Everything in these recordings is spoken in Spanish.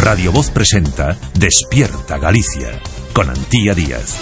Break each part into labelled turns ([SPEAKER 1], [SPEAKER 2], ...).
[SPEAKER 1] Radio Voz presenta Despierta Galicia, con Antía Díaz.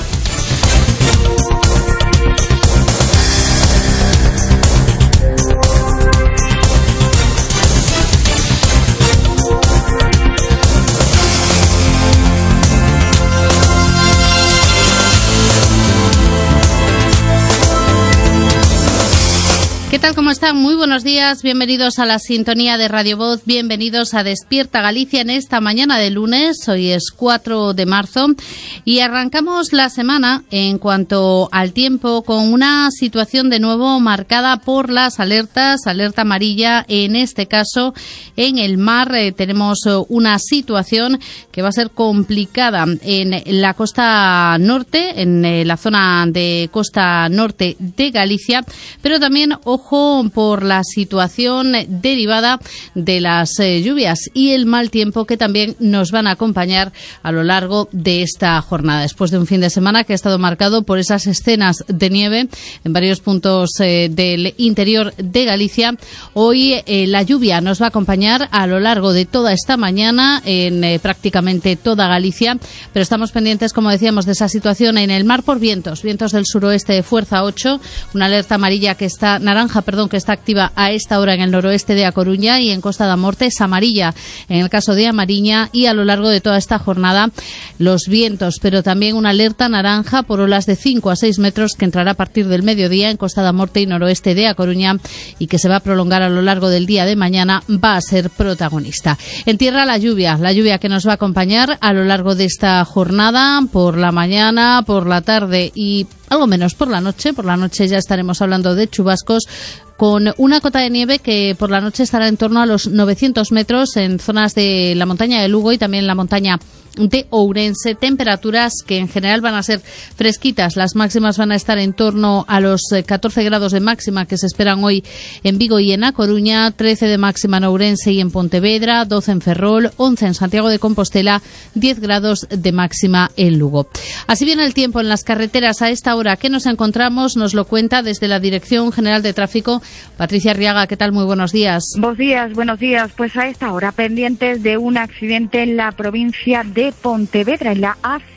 [SPEAKER 2] ¿Qué tal? ¿Cómo están? Muy buenos días, bienvenidos a la sintonía de Radio Voz, bienvenidos a Despierta Galicia en esta mañana de lunes, hoy es 4 de marzo y arrancamos la semana en cuanto al tiempo con una situación de nuevo marcada por las alertas, alerta amarilla en este caso en el mar. Tenemos una situación que va a ser complicada en la costa norte, en la zona de costa norte de Galicia, pero también ojo por la situación derivada de las lluvias y el mal tiempo que también nos van a acompañar a lo largo de esta jornada. Después de un fin de semana que ha estado marcado por esas escenas de nieve en varios puntos del interior de Galicia, hoy la lluvia nos va a acompañar a lo largo de toda esta mañana en prácticamente toda Galicia, pero estamos pendientes, como decíamos, de esa situación en el mar por vientos del suroeste de fuerza 8, una alerta amarilla que está que está activa a esta hora en el noroeste de A Coruña y en Costa da Morte es amarilla en el caso de A Mariña, y a lo largo de toda esta jornada los vientos, pero también una alerta naranja por olas de 5 a 6 metros que entrará a partir del mediodía en Costa da Morte y noroeste de A Coruña y que se va a prolongar a lo largo del día de mañana, va a ser protagonista. En tierra la lluvia que nos va a acompañar a lo largo de esta jornada, por la mañana, por la tarde y algo menos por la noche. Por la noche ya estaremos hablando de chubascos, con una cota de nieve que por la noche estará en torno a los 900 metros en zonas de la montaña de Lugo y también la montaña de Ourense. Temperaturas que en general van a ser fresquitas, las máximas van a estar en torno a los 14 grados de máxima que se esperan hoy en Vigo y en A Coruña, 13 de máxima en Ourense y en Pontevedra, 12 en Ferrol, 11 en Santiago de Compostela, 10 grados de máxima en Lugo. Así viene el tiempo en las carreteras a esta hora que nos encontramos, nos lo cuenta desde la Dirección General de Tráfico Patricia Arriaga. ¿Qué tal? Muy buenos días.
[SPEAKER 3] Buenos días. Pues a esta hora pendientes de un accidente en la provincia de Pontevedra, en la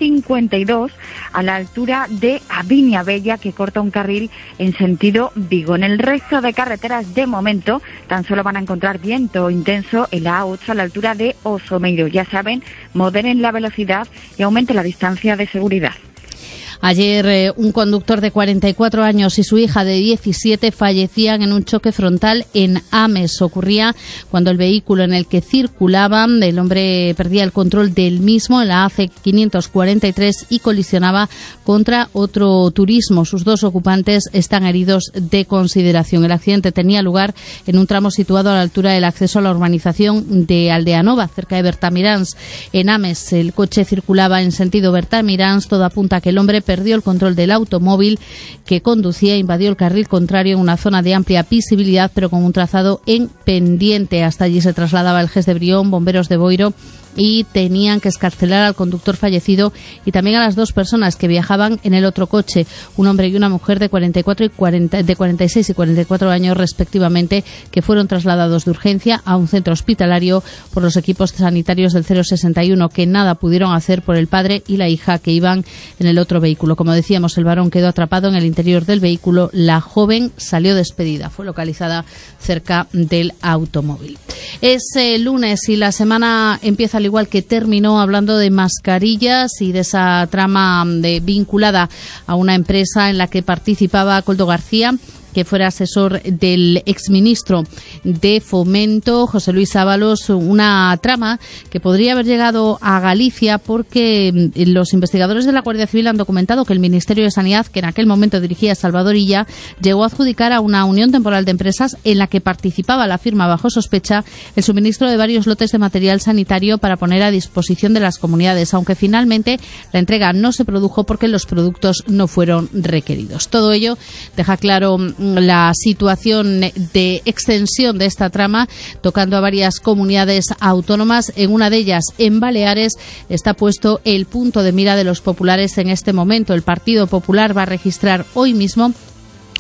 [SPEAKER 3] A52, a la altura de Aviña Bella, que corta un carril en sentido Vigo. En el resto de carreteras, de momento, tan solo van a encontrar viento intenso en la A8 a la altura de Osomeiro. Ya saben, moderen la velocidad y aumenten la distancia de seguridad.
[SPEAKER 2] Ayer un conductor de 44 años y su hija de 17 fallecían en un choque frontal en Ames. Ocurría cuando el vehículo en el que circulaban, el hombre perdía el control del mismo en la AC 543 y colisionaba contra otro turismo. Sus dos ocupantes están heridos de consideración. El accidente tenía lugar en un tramo situado a la altura del acceso a la urbanización de Aldeanova, cerca de Bertamiráns, en Ames. El coche circulaba en sentido Bertamiráns. Todo apunta a que el hombre perdió el control del automóvil que conducía e invadió el carril contrario en una zona de amplia visibilidad, pero con un trazado en pendiente. Hasta allí se trasladaba el GES de Brión, bomberos de Boiro, y tenían que excarcelar al conductor fallecido y también a las dos personas que viajaban en el otro coche, un hombre y una mujer de 46 y 44 años respectivamente, que fueron trasladados de urgencia a un centro hospitalario por los equipos sanitarios del 061, que nada pudieron hacer por el padre y la hija que iban en el otro vehículo. Como decíamos, el varón quedó atrapado en el interior del vehículo, la joven salió despedida, fue localizada cerca del automóvil. Es lunes y la semana empieza al igual que terminó hablando de mascarillas y de esa trama vinculada a una empresa en la que participaba Coldo García, que fuera asesor del exministro de Fomento, José Luis Ábalos, una trama que podría haber llegado a Galicia porque los investigadores de la Guardia Civil han documentado que el Ministerio de Sanidad, que en aquel momento dirigía Salvador Illa, llegó a adjudicar a una unión temporal de empresas en la que participaba la firma bajo sospecha el suministro de varios lotes de material sanitario para poner a disposición de las comunidades, aunque finalmente la entrega no se produjo porque los productos no fueron requeridos. Todo ello deja claro la situación de extensión de esta trama, tocando a varias comunidades autónomas. En una de ellas, en Baleares, está puesto el punto de mira de los populares en este momento. El Partido Popular va a registrar hoy mismo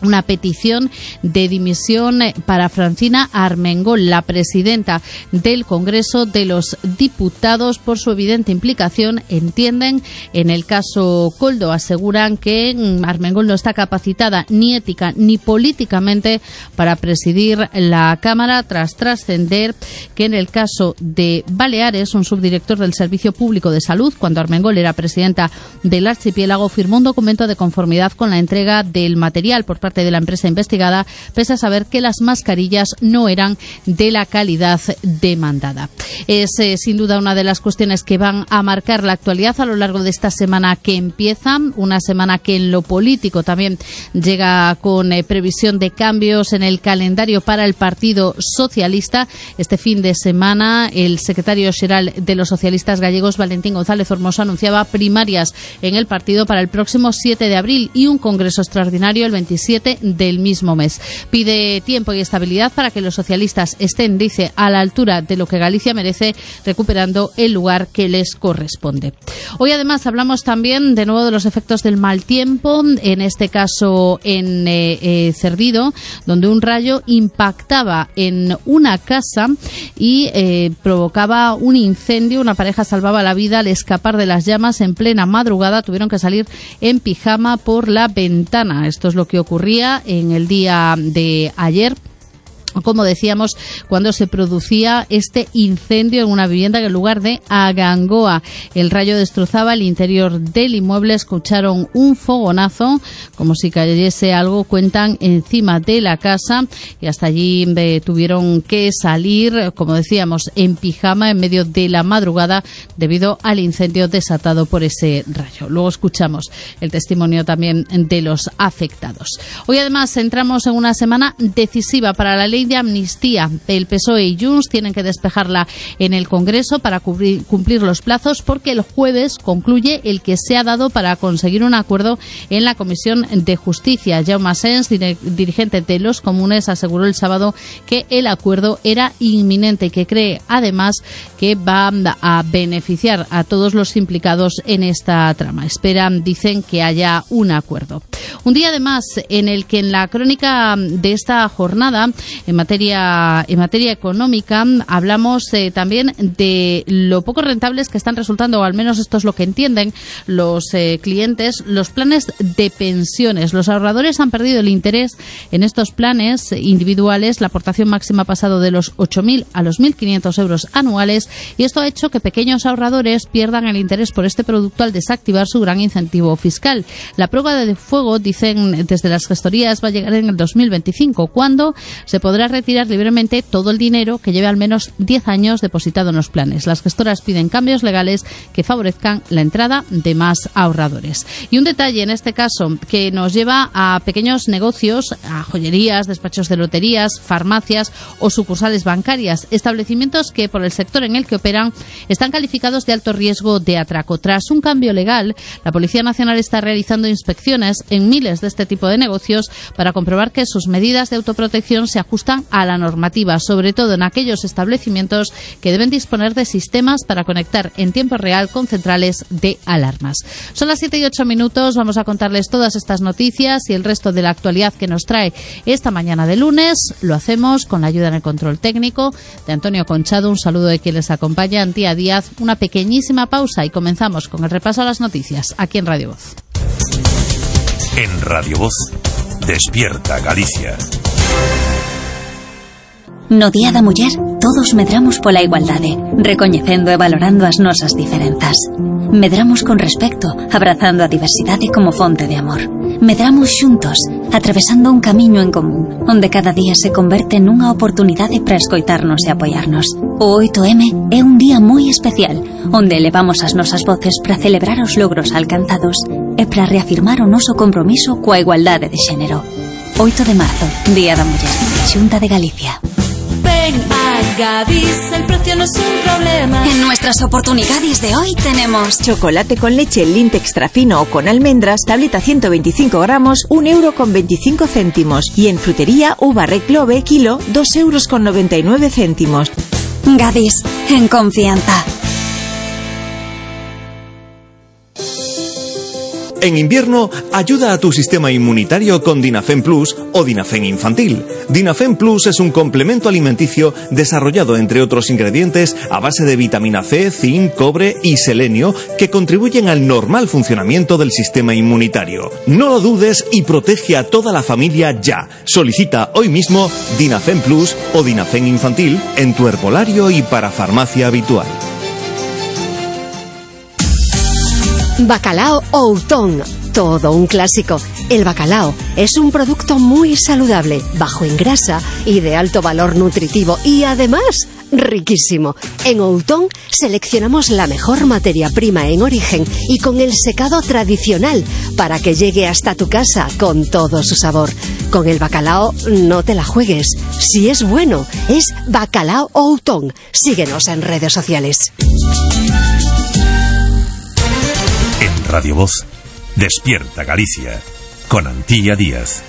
[SPEAKER 2] una petición de dimisión para Francina Armengol, la presidenta del Congreso de los Diputados, por su evidente implicación, entienden, en el caso Koldo. Aseguran que Armengol no está capacitada ni ética ni políticamente para presidir la Cámara, tras trascender que en el caso de Baleares, un subdirector del Servicio Público de Salud, cuando Armengol era presidenta del archipiélago, firmó un documento de conformidad con la entrega del material por parte de la empresa investigada, pese a saber que las mascarillas no eran de la calidad demandada. Es sin duda una de las cuestiones que van a marcar la actualidad a lo largo de esta semana que empieza, una semana que en lo político también llega con previsión de cambios en el calendario para el Partido Socialista. Este fin de semana el secretario xeral de los socialistas gallegos, Valentín González Ormoso, anunciaba primarias en el partido para el próximo 7 de abril y un congreso extraordinario el 27 del mismo mes. Pide tiempo y estabilidad para que los socialistas estén, dice, a la altura de lo que Galicia merece, recuperando el lugar que les corresponde. Hoy además hablamos también de nuevo de los efectos del mal tiempo, en este caso en Cerdido, donde un rayo impactaba en una casa y provocaba un incendio. Una pareja salvaba la vida al escapar de las llamas en plena madrugada. Tuvieron que salir en pijama por la ventana. Esto es lo que ocurría en el día de ayer, como decíamos, cuando se producía este incendio en una vivienda en el lugar de Agangoa. El rayo destrozaba el interior del inmueble. Escucharon un fogonazo, como si cayese algo, cuentan, encima de la casa, y hasta allí tuvieron que salir, como decíamos, en pijama en medio de la madrugada debido al incendio desatado por ese rayo. Luego escuchamos el testimonio también de los afectados. Hoy además entramos en una semana decisiva para la ley de amnistía. El PSOE y Junts tienen que despejarla en el Congreso para cumplir los plazos, porque el jueves concluye el que se ha dado para conseguir un acuerdo en la Comisión de Justicia. Jaume Asens, dirigente de los Comunes, aseguró el sábado que el acuerdo era inminente y que cree además que va a beneficiar a todos los implicados en esta trama. Esperan, dicen, que haya un acuerdo. Un día además en el que en la crónica de esta jornada, en materia económica, hablamos también de lo poco rentables que están resultando, o al menos esto es lo que entienden los clientes, los planes de pensiones. Los ahorradores han perdido el interés en estos planes individuales. La aportación máxima ha pasado de los 8.000 a los 1.500 euros anuales, y esto ha hecho que pequeños ahorradores pierdan el interés por este producto al desactivar su gran incentivo fiscal. La prueba de fuego, dicen desde las gestorías, va a llegar en el 2025, cuando se podrá retirar libremente todo el dinero que lleve al menos 10 años depositado en los planes. Las gestoras piden cambios legales que favorezcan la entrada de más ahorradores. Y un detalle en este caso que nos lleva a pequeños negocios, a joyerías, despachos de loterías, farmacias o sucursales bancarias, establecimientos que por el sector en el que operan están calificados de alto riesgo de atraco. Tras un cambio legal, la Policía Nacional está realizando inspecciones en miles de este tipo de negocios para comprobar que sus medidas de autoprotección se ajustan a la normativa, sobre todo en aquellos establecimientos que deben disponer de sistemas para conectar en tiempo real con centrales de alarmas. Son las 7:08. Vamos a contarles todas estas noticias y el resto de la actualidad que nos trae esta mañana de lunes. Lo hacemos con la ayuda en el control técnico de Antonio Conchado. Un saludo de quien les acompaña, Antía Díaz. Una pequeñísima pausa y comenzamos con el repaso a las noticias aquí en Radio Voz.
[SPEAKER 1] En Radio Voz, Despierta Galicia.
[SPEAKER 4] No Día da Muller, todos medramos pola igualdade, recoñecendo e valorando as nosas diferenzas. Medramos con respecto, abrazando a diversidade como fonte de amor. Medramos xuntos, atravesando un camiño en común, onde cada día se converte nunha oportunidade para escoitarnos e apoiarnos. O 8M é un día moi especial, onde elevamos as nosas voces para celebrar os logros alcanzados e para reafirmar o noso compromiso coa igualdade de xénero. 8 de marzo, Día da Muller, Xunta de Galicia.
[SPEAKER 5] Ven a Gadis, el precio no es un problema.
[SPEAKER 4] En nuestras oportunidades de hoy tenemos
[SPEAKER 6] chocolate con leche Lindt extra fino o con almendras, tableta 125 gramos, 1,25 €. Y en frutería, uva Red Globe, kilo, 2,99 €.
[SPEAKER 4] Gadis, en confianza.
[SPEAKER 7] En invierno, ayuda a tu sistema inmunitario con Dinafen Plus o Dinafen Infantil. Dinafen Plus es un complemento alimenticio desarrollado, entre otros ingredientes, a base de vitamina C, zinc, cobre y selenio que contribuyen al normal funcionamiento del sistema inmunitario. No lo dudes y protege a toda la familia ya. Solicita hoy mismo Dinafen Plus o Dinafen Infantil en tu herbolario y para farmacia habitual.
[SPEAKER 8] Bacalao Outón, todo un clásico. El bacalao es un producto muy saludable, bajo en grasa y de alto valor nutritivo y además riquísimo. En Outón seleccionamos la mejor materia prima en origen y con el secado tradicional para que llegue hasta tu casa con todo su sabor. Con el bacalao no te la juegues. Si es bueno, es Bacalao Outón. Síguenos en redes sociales.
[SPEAKER 1] En Radio Voz, Despierta Galicia, con Antía Díaz.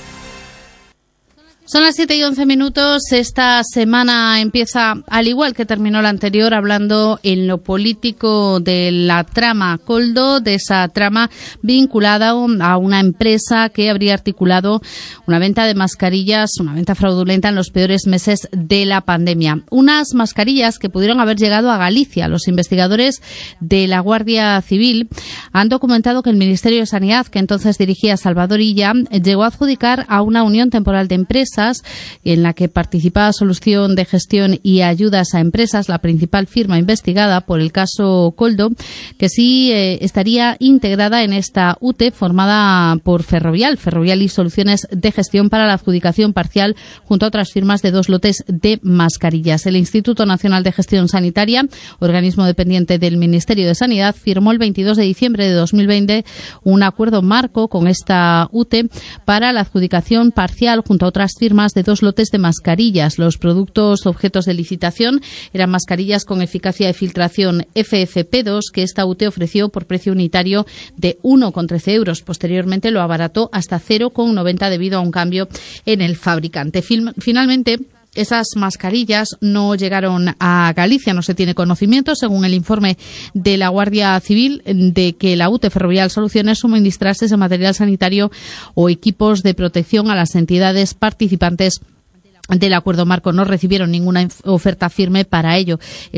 [SPEAKER 2] Son las 7:11. Esta semana empieza, al igual que terminó la anterior, hablando en lo político de la trama Koldo, de esa trama vinculada a una empresa que habría articulado una venta de mascarillas, una venta fraudulenta en los peores meses de la pandemia. Unas mascarillas que pudieron haber llegado a Galicia. Los investigadores de la Guardia Civil han documentado que el Ministerio de Sanidad, que entonces dirigía Salvador Illa, llegó a adjudicar a una unión temporal de empresas en la que participaba Solución de Gestión y Ayudas a Empresas, la principal firma investigada por el caso Koldo, que sí estaría integrada en esta UTE formada por Ferrovial y Soluciones de Gestión para la adjudicación parcial junto a otras firmas de 2 lotes de mascarillas. El Instituto Nacional de Gestión Sanitaria, organismo dependiente del Ministerio de Sanidad, firmó el 22 de diciembre de 2020 un acuerdo marco con esta UTE para la adjudicación parcial junto a otras firmas de 2 lotes de mascarillas. Los productos objetos de licitación eran mascarillas con eficacia de filtración FFP2 que esta UTE ofreció por precio unitario de 1,13 euros. Posteriormente lo abarató hasta 0,90 debido a un cambio en el fabricante. Finalmente, esas mascarillas no llegaron a Galicia, no se tiene conocimiento, según el informe de la Guardia Civil, de que la UTE Ferrovial Soluciones suministrase ese material sanitario o equipos de protección a las entidades participantes del acuerdo marco. No recibieron ninguna oferta firme para ello.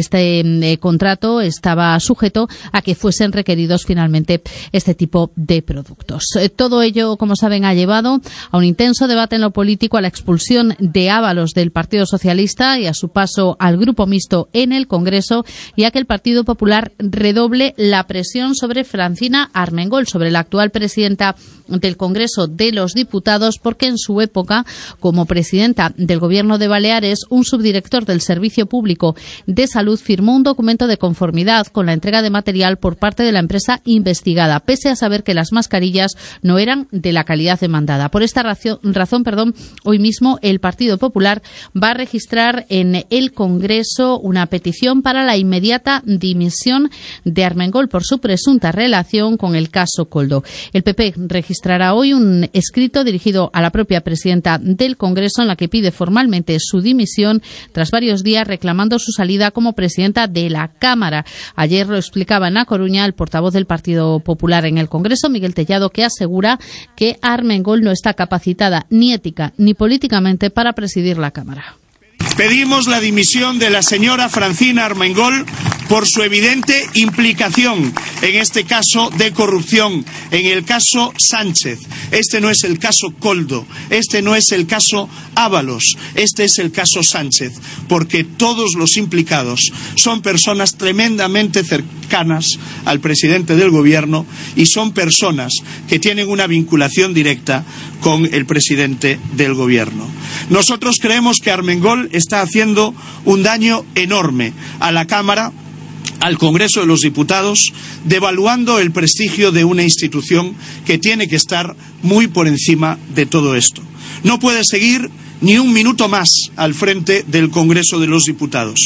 [SPEAKER 2] Este contrato estaba sujeto a que fuesen requeridos finalmente este tipo de productos. Todo ello, como saben, ha llevado a un intenso debate en lo político, a la expulsión de Ábalos del Partido Socialista y a su paso al Grupo Mixto en el Congreso, y a que el Partido Popular redoble la presión sobre Francina Armengol, sobre la actual presidenta del Congreso de los Diputados, porque en su época como presidenta del Gobierno de Baleares, un subdirector del Servicio Público de Salud firmó un documento de conformidad con la entrega de material por parte de la empresa investigada, pese a saber que las mascarillas no eran de la calidad demandada. Por esta razón, hoy mismo el Partido Popular va a registrar en el Congreso una petición para la inmediata dimisión de Armengol por su presunta relación con el caso Koldo. El PP registrará hoy un escrito dirigido a la propia presidenta del Congreso en la que pide formalmente su dimisión tras varios días reclamando su salida como presidenta de la Cámara. Ayer lo explicaba en A Coruña el portavoz del Partido Popular en el Congreso, Miguel Tellado, que asegura que Armengol no está capacitada ni ética ni políticamente para presidir la Cámara.
[SPEAKER 9] Pedimos la dimisión de la señora Francina Armengol por su evidente implicación en este caso de corrupción, en el caso Sánchez. Este no es el caso Koldo, este no es el caso Ábalos, este es el caso Sánchez, porque todos los implicados son personas tremendamente cercanas al presidente del Gobierno y son personas que tienen una vinculación directa con el presidente del Gobierno. Nosotros creemos que Armengol está haciendo un daño enorme a la Cámara, al Congreso de los Diputados, devaluando el prestigio de una institución que tiene que estar muy por encima de todo esto. No puede seguir ni un minuto más al frente del Congreso de los Diputados.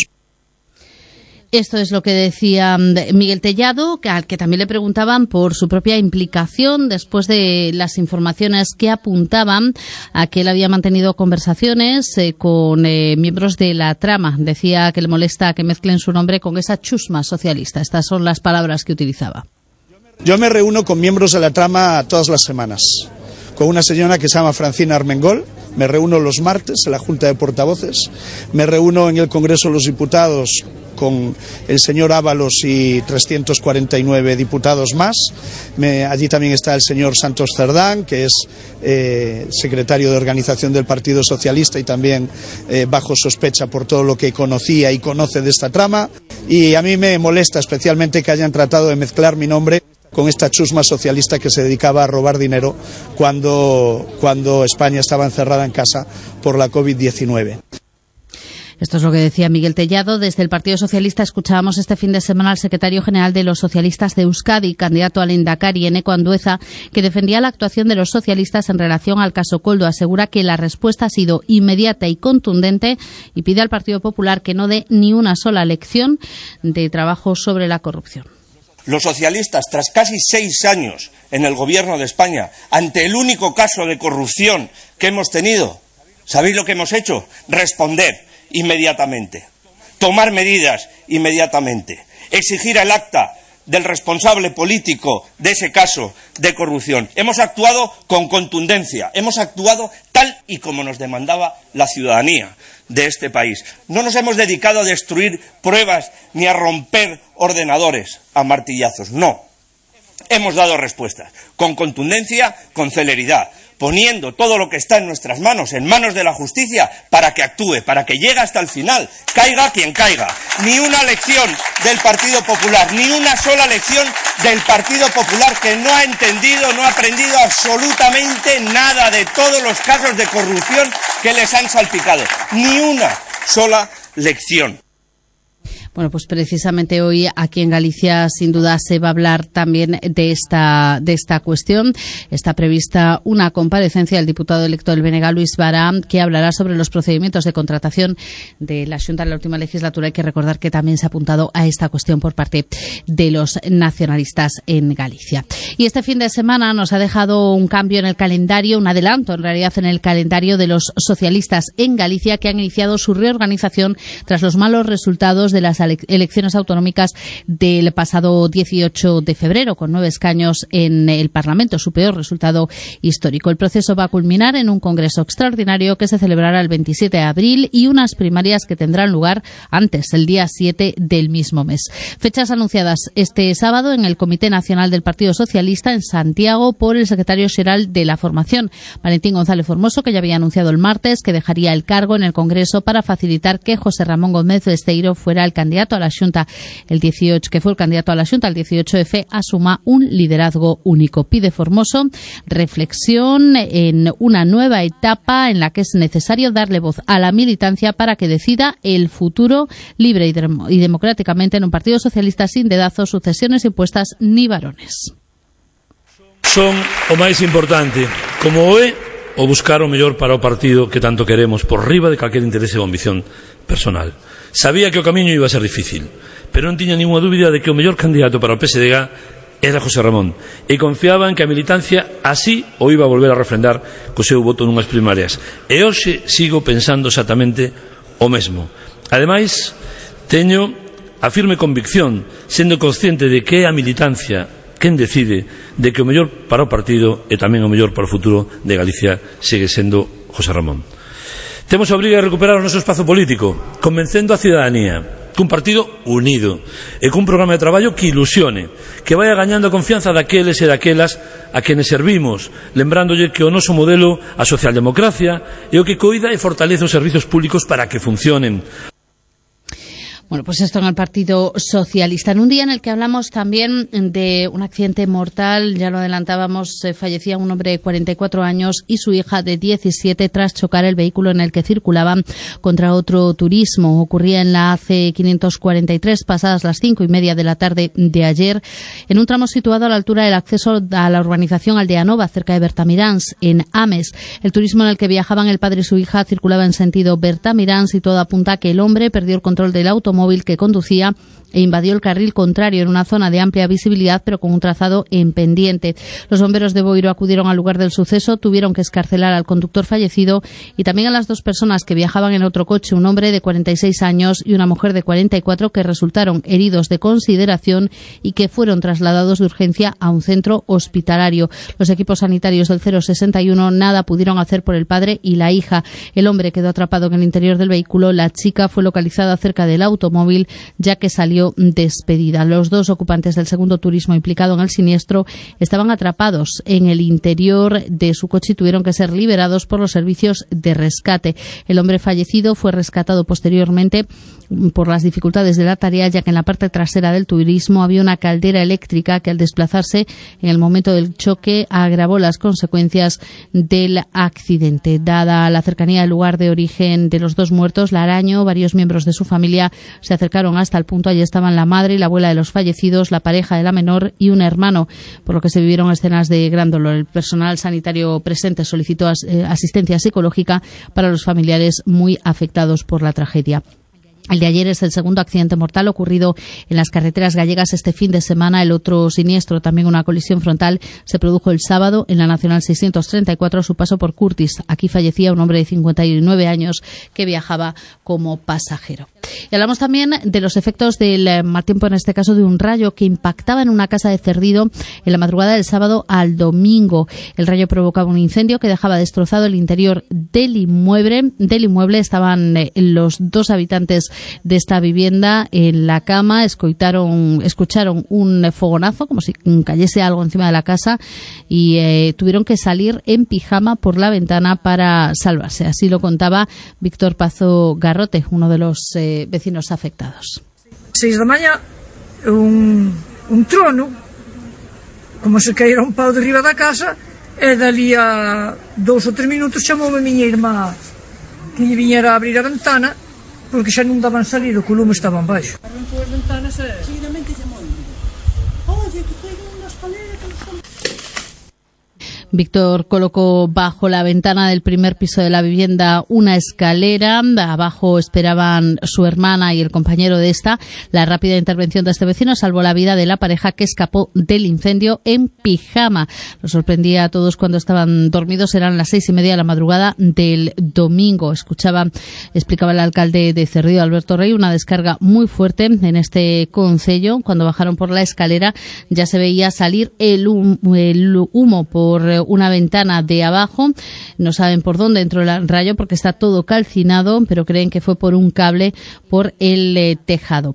[SPEAKER 2] Esto es lo que decía Miguel Tellado, al que también le preguntaban por su propia implicación después de las informaciones que apuntaban a que él había mantenido conversaciones con miembros de la trama. Decía que le molesta que mezclen su nombre con esa chusma socialista. Estas son las palabras que utilizaba.
[SPEAKER 9] Yo me Yo me reúno con miembros de la trama todas las semanas, con una señora que se llama Francina Armengol. Me reúno los martes en la Junta de Portavoces, me reúno en el Congreso de los Diputados con el señor Ábalos y 349 diputados más. Allí también está el señor Santos Cerdán, que es secretario de organización del Partido Socialista y también bajo sospecha por todo lo que conocía y conoce de esta trama. Y a mí me molesta especialmente que hayan tratado de mezclar mi nombre con esta chusma socialista que se dedicaba a robar dinero cuando España estaba encerrada en casa por la COVID-19.
[SPEAKER 2] Esto es lo que decía Miguel Tellado. Desde el Partido Socialista escuchábamos este fin de semana al secretario general de los socialistas de Euskadi, candidato al Endacari, Eneko Andueza, que defendía la actuación de los socialistas en relación al caso Koldo. Asegura que la respuesta ha sido inmediata y contundente y pide al Partido Popular que no dé ni una sola lección de trabajo sobre la corrupción.
[SPEAKER 10] Los socialistas, tras casi 6 años en el gobierno de España, ante el único caso de corrupción que hemos tenido, ¿sabéis lo que hemos hecho? Responder inmediatamente, tomar medidas inmediatamente, exigir el acta del responsable político de ese caso de corrupción. Hemos actuado con contundencia, hemos actuado tal y como nos demandaba la ciudadanía de este país. No nos hemos dedicado a destruir pruebas ni a romper ordenadores a martillazos, no. Hemos dado respuestas con contundencia, con celeridad, poniendo todo lo que está en nuestras manos, en manos de la justicia, para que actúe, para que llegue hasta el final, caiga quien caiga. Ni una lección del Partido Popular, ni una sola lección del Partido Popular, que no ha entendido, no ha aprendido absolutamente nada de todos los casos de corrupción que les han salpicado. Ni una sola lección.
[SPEAKER 2] Bueno, pues precisamente hoy aquí en Galicia sin duda se va a hablar también de esta cuestión. Está prevista una comparecencia del diputado electo del BNG, Luis Vara, que hablará sobre los procedimientos de contratación de la Xunta en la última legislatura. Hay que recordar que también se ha apuntado a esta cuestión por parte de los nacionalistas en Galicia. Y este fin de semana nos ha dejado un cambio en el calendario, un adelanto en realidad en el calendario de los socialistas en Galicia, que han iniciado su reorganización tras los malos resultados de las elecciones autonómicas del pasado 18 de febrero, con 9 escaños en el Parlamento, su peor resultado histórico. El proceso va a culminar en un congreso extraordinario que se celebrará el 27 de abril y unas primarias que tendrán lugar antes, el día 7 del mismo mes. Fechas anunciadas este sábado en el Comité Nacional del Partido Socialista en Santiago por el secretario xeral de la formación, Valentín González Formoso, que ya había anunciado el martes que dejaría el cargo en el Congreso para facilitar que José Ramón Gómez Besteiro fuera el candidato a la Xunta el 18, que fue el candidato a la Xunta el 18F, asuma un liderazgo único. Pide Formoso reflexión en una nueva etapa en la que es necesario darle voz a la militancia para que decida el futuro libre y democráticamente en un partido socialista sin dedazos, sucesiones impuestas ni varones.
[SPEAKER 11] Son o máis importante, como é o buscar o mellor para o partido que tanto queremos, por riba de calquer interese ou ambición personal. Sabía que o camiño iba a ser difícil, pero non tiña ninguna dúbida de que o mellor candidato para o PSDG era José Ramón, e confiaba en que a militancia así o iba a volver a refrendar co seu voto nunhas primarias. E hoxe sigo pensando exactamente o mesmo. Ademais, teño a firme convicción, sendo consciente de que é a militancia quen decide de que o mellor para o partido e tamén o mellor para o futuro de Galicia segue sendo José Ramón. Temos a obriga de recuperar o noso espazo político, convencendo a ciudadanía cun partido unido e cun programa de traballo que ilusione, que vaya gañando a confianza daqueles e daquelas a quenes servimos, lembrándolle que o noso modelo, a socialdemocracia, é o que coida e fortalece os servizos públicos para que funcionen.
[SPEAKER 2] Bueno, pues esto en el Partido Socialista. En un día en el que hablamos también de un accidente mortal, ya lo adelantábamos, fallecía un hombre de 44 años y su hija de 17 tras chocar el vehículo en el que circulaban contra otro turismo. Ocurría en la AC 543, pasadas las 5:30 de la tarde de ayer, en un tramo situado a la altura del acceso a la urbanización Aldeanova, cerca de Bertamiráns, en Ames. El turismo en el que viajaban el padre y su hija circulaba en sentido Bertamiráns y todo apunta a que el hombre perdió el control del automóvil que conducía e invadió el carril contrario en una zona de amplia visibilidad, pero con un trazado en pendiente. Los bomberos de Boiro acudieron al lugar del suceso, tuvieron que excarcelar al conductor fallecido y también a las dos personas que viajaban en otro coche, un hombre de 46 años y una mujer de 44, que resultaron heridos de consideración y que fueron trasladados de urgencia a un centro hospitalario. Los equipos sanitarios del 061 nada pudieron hacer por el padre y la hija. El hombre quedó atrapado en el interior del vehículo. La chica fue localizada cerca del automóvil, ya que salió despedida. Los dos ocupantes del segundo turismo implicado en el siniestro estaban atrapados en el interior de su coche y tuvieron que ser liberados por los servicios de rescate. El hombre fallecido fue rescatado posteriormente por las dificultades de la tarea, ya que en la parte trasera del turismo había una caldera eléctrica que, al desplazarse en el momento del choque, agravó las consecuencias del accidente. Dada la cercanía del lugar de origen de los dos muertos, Laraño, varios miembros de su familia se acercaron hasta el punto. Allí estaban la madre y la abuela de los fallecidos, la pareja de la menor y un hermano, por lo que se vivieron escenas de gran dolor. El personal sanitario presente solicitó asistencia psicológica para los familiares muy afectados por la tragedia. El de ayer es el segundo accidente mortal ocurrido en las carreteras gallegas este fin de semana. El otro siniestro, también una colisión frontal, se produjo el sábado en la Nacional 634 a su paso por Curtis. Aquí fallecía un hombre de 59 años que viajaba como pasajero. Y hablamos también de los efectos del mal tiempo, en este caso de un rayo que impactaba en una casa de Cerdido en la madrugada del sábado al domingo. El rayo provocaba un incendio que dejaba destrozado el interior del inmueble. Estaban los dos habitantes de esta vivienda en la cama, escucharon un fogonazo, como si cayese algo encima de la casa, y tuvieron que salir en pijama por la ventana para salvarse. Así lo contaba Víctor Pazo Garrote, uno de los vecinos afectados.
[SPEAKER 12] 6 da mañá, un trono, como se caíra un pau de riba da casa, e dali a 2 ou 3 minutos chamoume a miña irmá que lle viñera a abrir a ventana, porque xa non daban salido, que o lume estaba en baixo. Arrancou as ventanas e... seguidamente se moi. Oye, que foi unha escalera que nos...
[SPEAKER 2] Víctor colocó bajo la ventana del primer piso de la vivienda una escalera. Abajo esperaban su hermana y el compañero de esta. La rápida intervención de este vecino salvó la vida de la pareja, que escapó del incendio en pijama. Nos sorprendía a todos cuando estaban dormidos. Eran las 6:30 de la madrugada del domingo. Explicaba el alcalde de Cerdido, Alberto Rey, una descarga muy fuerte en este concello. Cuando bajaron por la escalera ya se veía salir el humo por una ventana de abajo. No saben por dónde entró el rayo porque está todo calcinado, pero creen que fue por un cable por el tejado.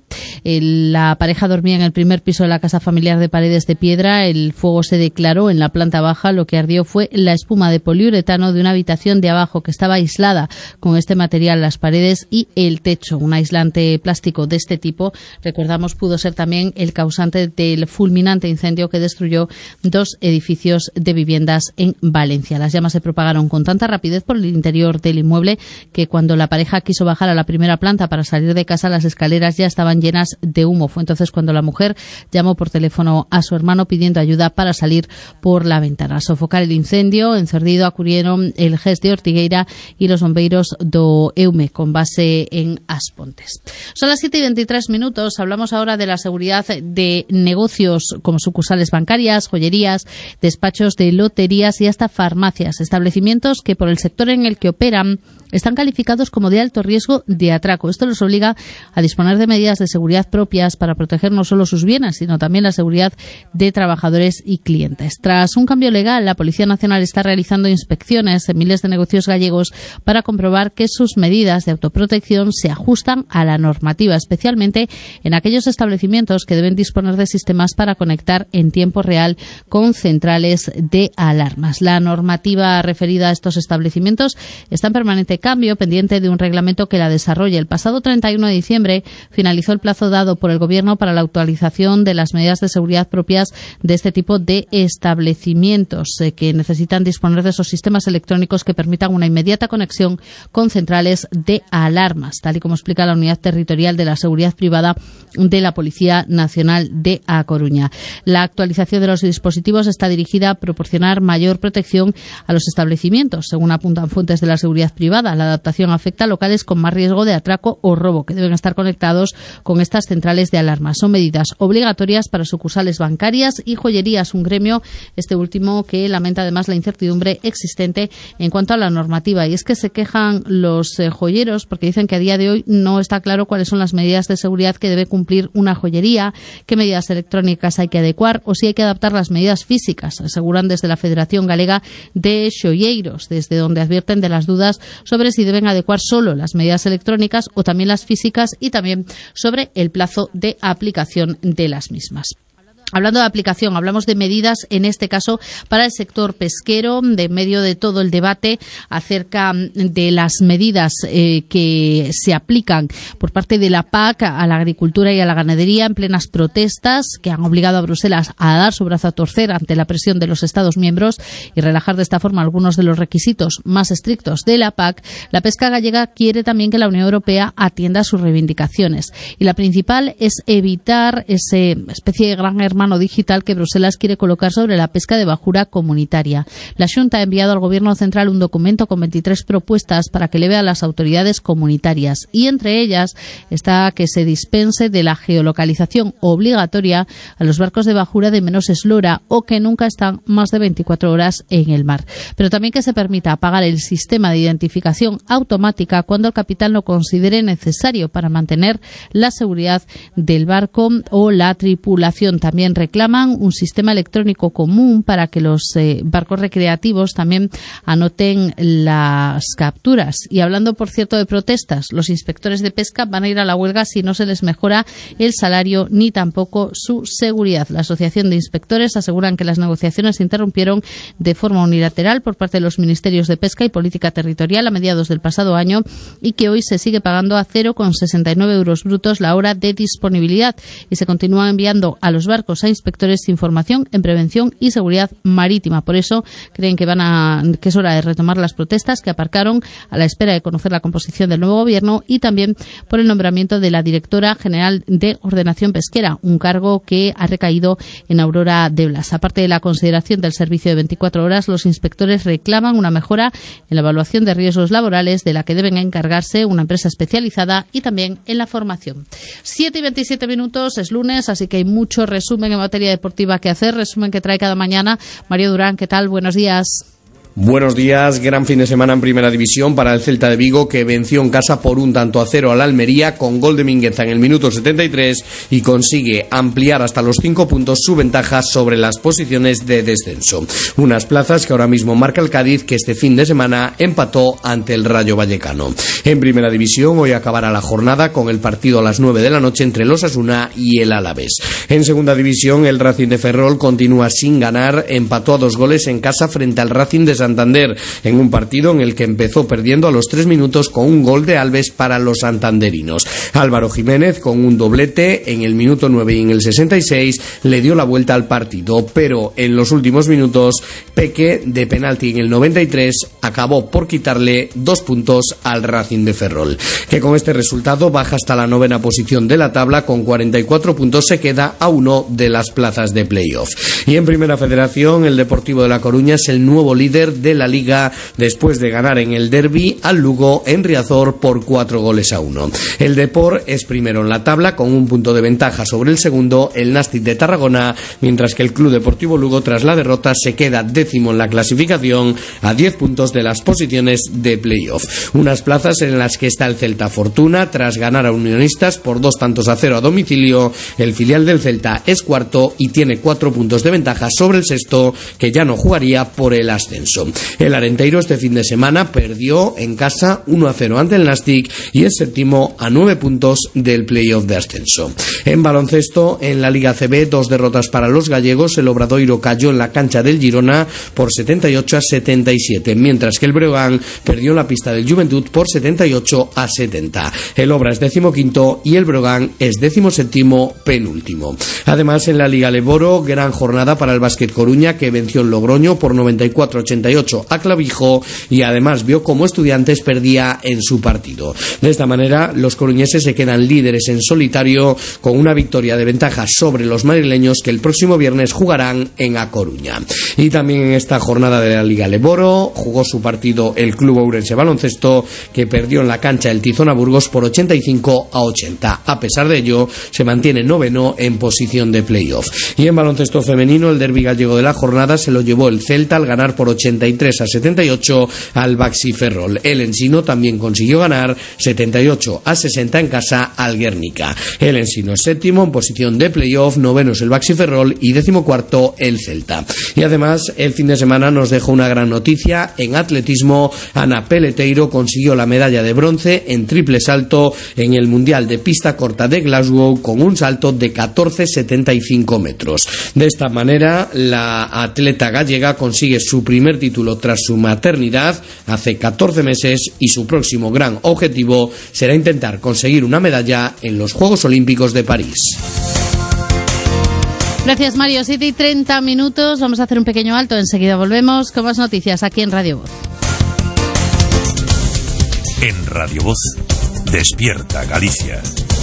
[SPEAKER 2] La pareja dormía en el primer piso de la casa familiar de paredes de piedra. El fuego se declaró en la planta baja. Lo que ardió fue la espuma de poliuretano de una habitación de abajo que estaba aislada con este material, las paredes y el techo. Un aislante plástico de este tipo, recordamos, pudo ser también el causante del fulminante incendio que destruyó 2 edificios de viviendas en Valencia. Las llamas se propagaron con tanta rapidez por el interior del inmueble que cuando la pareja quiso bajar a la primera planta para salir de casa, las escaleras ya estaban llenas de humo. Fue entonces cuando la mujer llamó por teléfono a su hermano pidiendo ayuda para salir por la ventana. A sofocar el incendio en Cerdido acudieron el GES de Ortigueira y los bombeiros do EUME con base en Aspontes. Son las 7:23. Hablamos ahora de la seguridad de negocios como sucursales bancarias, joyerías, despachos de loterías y hasta farmacias, establecimientos que por el sector en el que operan están calificados como de alto riesgo de atraco. Esto los obliga a disponer de medidas de seguridad propias para proteger no solo sus bienes, sino también la seguridad de trabajadores y clientes. Tras un cambio legal, la Policía Nacional está realizando inspecciones en miles de negocios gallegos para comprobar que sus medidas de autoprotección se ajustan a la normativa, especialmente en aquellos establecimientos que deben disponer de sistemas para conectar en tiempo real con centrales de alarmas. La normativa referida a estos establecimientos está en permanente cambio, pendiente de un reglamento que la desarrolle. El pasado 31 de diciembre finalizó el plazo dado por el Gobierno para la actualización de las medidas de seguridad propias de este tipo de establecimientos que necesitan disponer de esos sistemas electrónicos que permitan una inmediata conexión con centrales de alarmas. Tal y como explica la Unidad Territorial de la Seguridad Privada, de la Policía Nacional de A Coruña. La actualización de los dispositivos está dirigida a proporcionar mayor protección a los establecimientos, según apuntan fuentes de la seguridad privada. La adaptación afecta a locales con más riesgo de atraco o robo, que deben estar conectados con estas centrales de alarma. Son medidas obligatorias para sucursales bancarias y joyerías, un gremio, este último, que lamenta además la incertidumbre existente en cuanto a la normativa. Y es que se quejan los joyeros porque dicen que a día de hoy no está claro cuáles son las medidas de seguridad que debe cumplir una joyería, qué medidas electrónicas hay que adecuar o si hay que adaptar las medidas físicas, aseguran desde la Federación Galega de Xoieiros, desde donde advierten de las dudas sobre si deben adecuar solo las medidas electrónicas o también las físicas y también sobre el plazo de aplicación de las mismas. Hablando de aplicación, hablamos de medidas, en este caso, para el sector pesquero, de medio de todo el debate acerca de las medidas que se aplican por parte de la PAC a la agricultura y a la ganadería en plenas protestas que han obligado a Bruselas a dar su brazo a torcer ante la presión de los Estados miembros y relajar de esta forma algunos de los requisitos más estrictos de la PAC. La pesca gallega quiere también que la Unión Europea atienda sus reivindicaciones. Y la principal es evitar ese especie de gran hermano digital que Bruselas quiere colocar sobre la pesca de bajura comunitaria. La Xunta ha enviado al Gobierno central un documento con 23 propuestas para que eleve a las autoridades comunitarias y entre ellas está que se dispense de la geolocalización obligatoria a los barcos de bajura de menos eslora o que nunca están más de 24 horas en el mar. Pero también que se permita apagar el sistema de identificación automática cuando el capitán lo considere necesario para mantener la seguridad del barco o la tripulación. También reclaman un sistema electrónico común para que los barcos recreativos también anoten las capturas. Y hablando, por cierto, de protestas, los inspectores de pesca van a ir a la huelga si no se les mejora el salario ni tampoco su seguridad. La Asociación de Inspectores aseguran que las negociaciones se interrumpieron de forma unilateral por parte de los Ministerios de Pesca y Política Territorial a mediados del pasado año y que hoy se sigue pagando a 0,69 euros brutos la hora de disponibilidad y se continúa enviando a los barcos a inspectores información en prevención y seguridad marítima. Por eso creen que es hora de retomar las protestas que aparcaron a la espera de conocer la composición del nuevo gobierno y también por el nombramiento de la directora general de Ordenación Pesquera, un cargo que ha recaído en Aurora de Blas. Aparte de la consideración del servicio de 24 horas, los inspectores reclaman una mejora en la evaluación de riesgos laborales de la que deben encargarse una empresa especializada y también en la formación. 7:27 minutos, es lunes, así que hay mucho resumen en materia deportiva que hacer, resumen que trae cada mañana Mario Durán. ¿Qué tal? Buenos días.
[SPEAKER 13] Buenos días, gran fin de semana en Primera División para el Celta de Vigo, que venció en casa por 1-0 al Almería con gol de Mingueza en el minuto 73 y consigue ampliar hasta los 5 puntos su ventaja sobre las posiciones de descenso. Unas plazas que ahora mismo marca el Cádiz, que este fin de semana empató ante el Rayo Vallecano. En Primera División hoy acabará la jornada con el partido a las 9 de la noche entre el Osasuna y el Alavés. En Segunda División el Racing de Ferrol continúa sin ganar, empató a 2 goles en casa frente al Racing de Santander, en un partido en el que empezó perdiendo a los 3 minutos con un gol de Alves para los santanderinos. Álvaro Jiménez, con un doblete en el minuto 9 y en el 66, le dio la vuelta al partido, pero en los últimos minutos, Peque, de penalti en el 93, acabó por quitarle 2 puntos al Racing de Ferrol, que con este resultado baja hasta la 9ª posición de la tabla, con 44 puntos, se queda a 1 de las plazas de playoff. Y en Primera Federación, el Deportivo de La Coruña es el nuevo líder de la Liga después de ganar en el derbi al Lugo en Riazor por 4-1. El Depor es primero en la tabla con 1 punto de ventaja sobre el segundo, el Nàstic de Tarragona, mientras que el Club Deportivo Lugo, tras la derrota, se queda 10º en la clasificación a 10 puntos de las posiciones de playoff. Unas plazas en las que está el Celta Fortuna tras ganar a Unionistas por 2-0 a domicilio. El filial del Celta es cuarto y tiene 4 puntos de ventaja sobre el sexto, que ya no jugaría por el ascenso. El Arenteiro este fin de semana perdió en casa 1-0 ante el Nàstic y es séptimo a 9 puntos del playoff de ascenso. En baloncesto, en la Liga CB, 2 derrotas para los gallegos. El Obradoiro cayó en la cancha del Girona por 78-77, mientras que el Breogán perdió en la pista del Juventud por 78-70. El Obra es 15º y el Breogán es 17º, penúltimo. Además, en la Liga Leboro, gran jornada para el Básquet Coruña, que venció en Logroño por 94-88 78 a Clavijo y además vio cómo Estudiantes perdía en su partido. De esta manera, los coruñeses se quedan líderes en solitario con una victoria de ventaja sobre los madrileños que el próximo viernes jugarán en A Coruña. Y también en esta jornada de la Liga Leboro jugó su partido el Club Ourense Baloncesto, que perdió en la cancha el Tizona Burgos por 85-80. A pesar de ello, se mantiene noveno en posición de playoff. Y en baloncesto femenino, el derbi gallego de la jornada se lo llevó el Celta al ganar por 83-78 al Baxi Ferrol. El Ensino también consiguió ganar 78-60 en casa al Guernica. El Ensino es séptimo en posición de playoff, noveno es el Baxi Ferrol y 14º el Celta. Y además, el fin de semana nos dejó una gran noticia. En atletismo, Ana Peleteiro consiguió la medalla de bronce en triple salto en el Mundial de Pista Corta de Glasgow con un salto de 14,75 metros. De esta manera, la atleta gallega consigue su primer título tras su maternidad hace 14 meses y su próximo gran objetivo será intentar conseguir una medalla en los Juegos Olímpicos de París.
[SPEAKER 2] Gracias, Mario. 7:30. Vamos a hacer un pequeño alto. Enseguida volvemos con más noticias aquí en Radio Voz.
[SPEAKER 1] En Radio Voz, Despierta Galicia.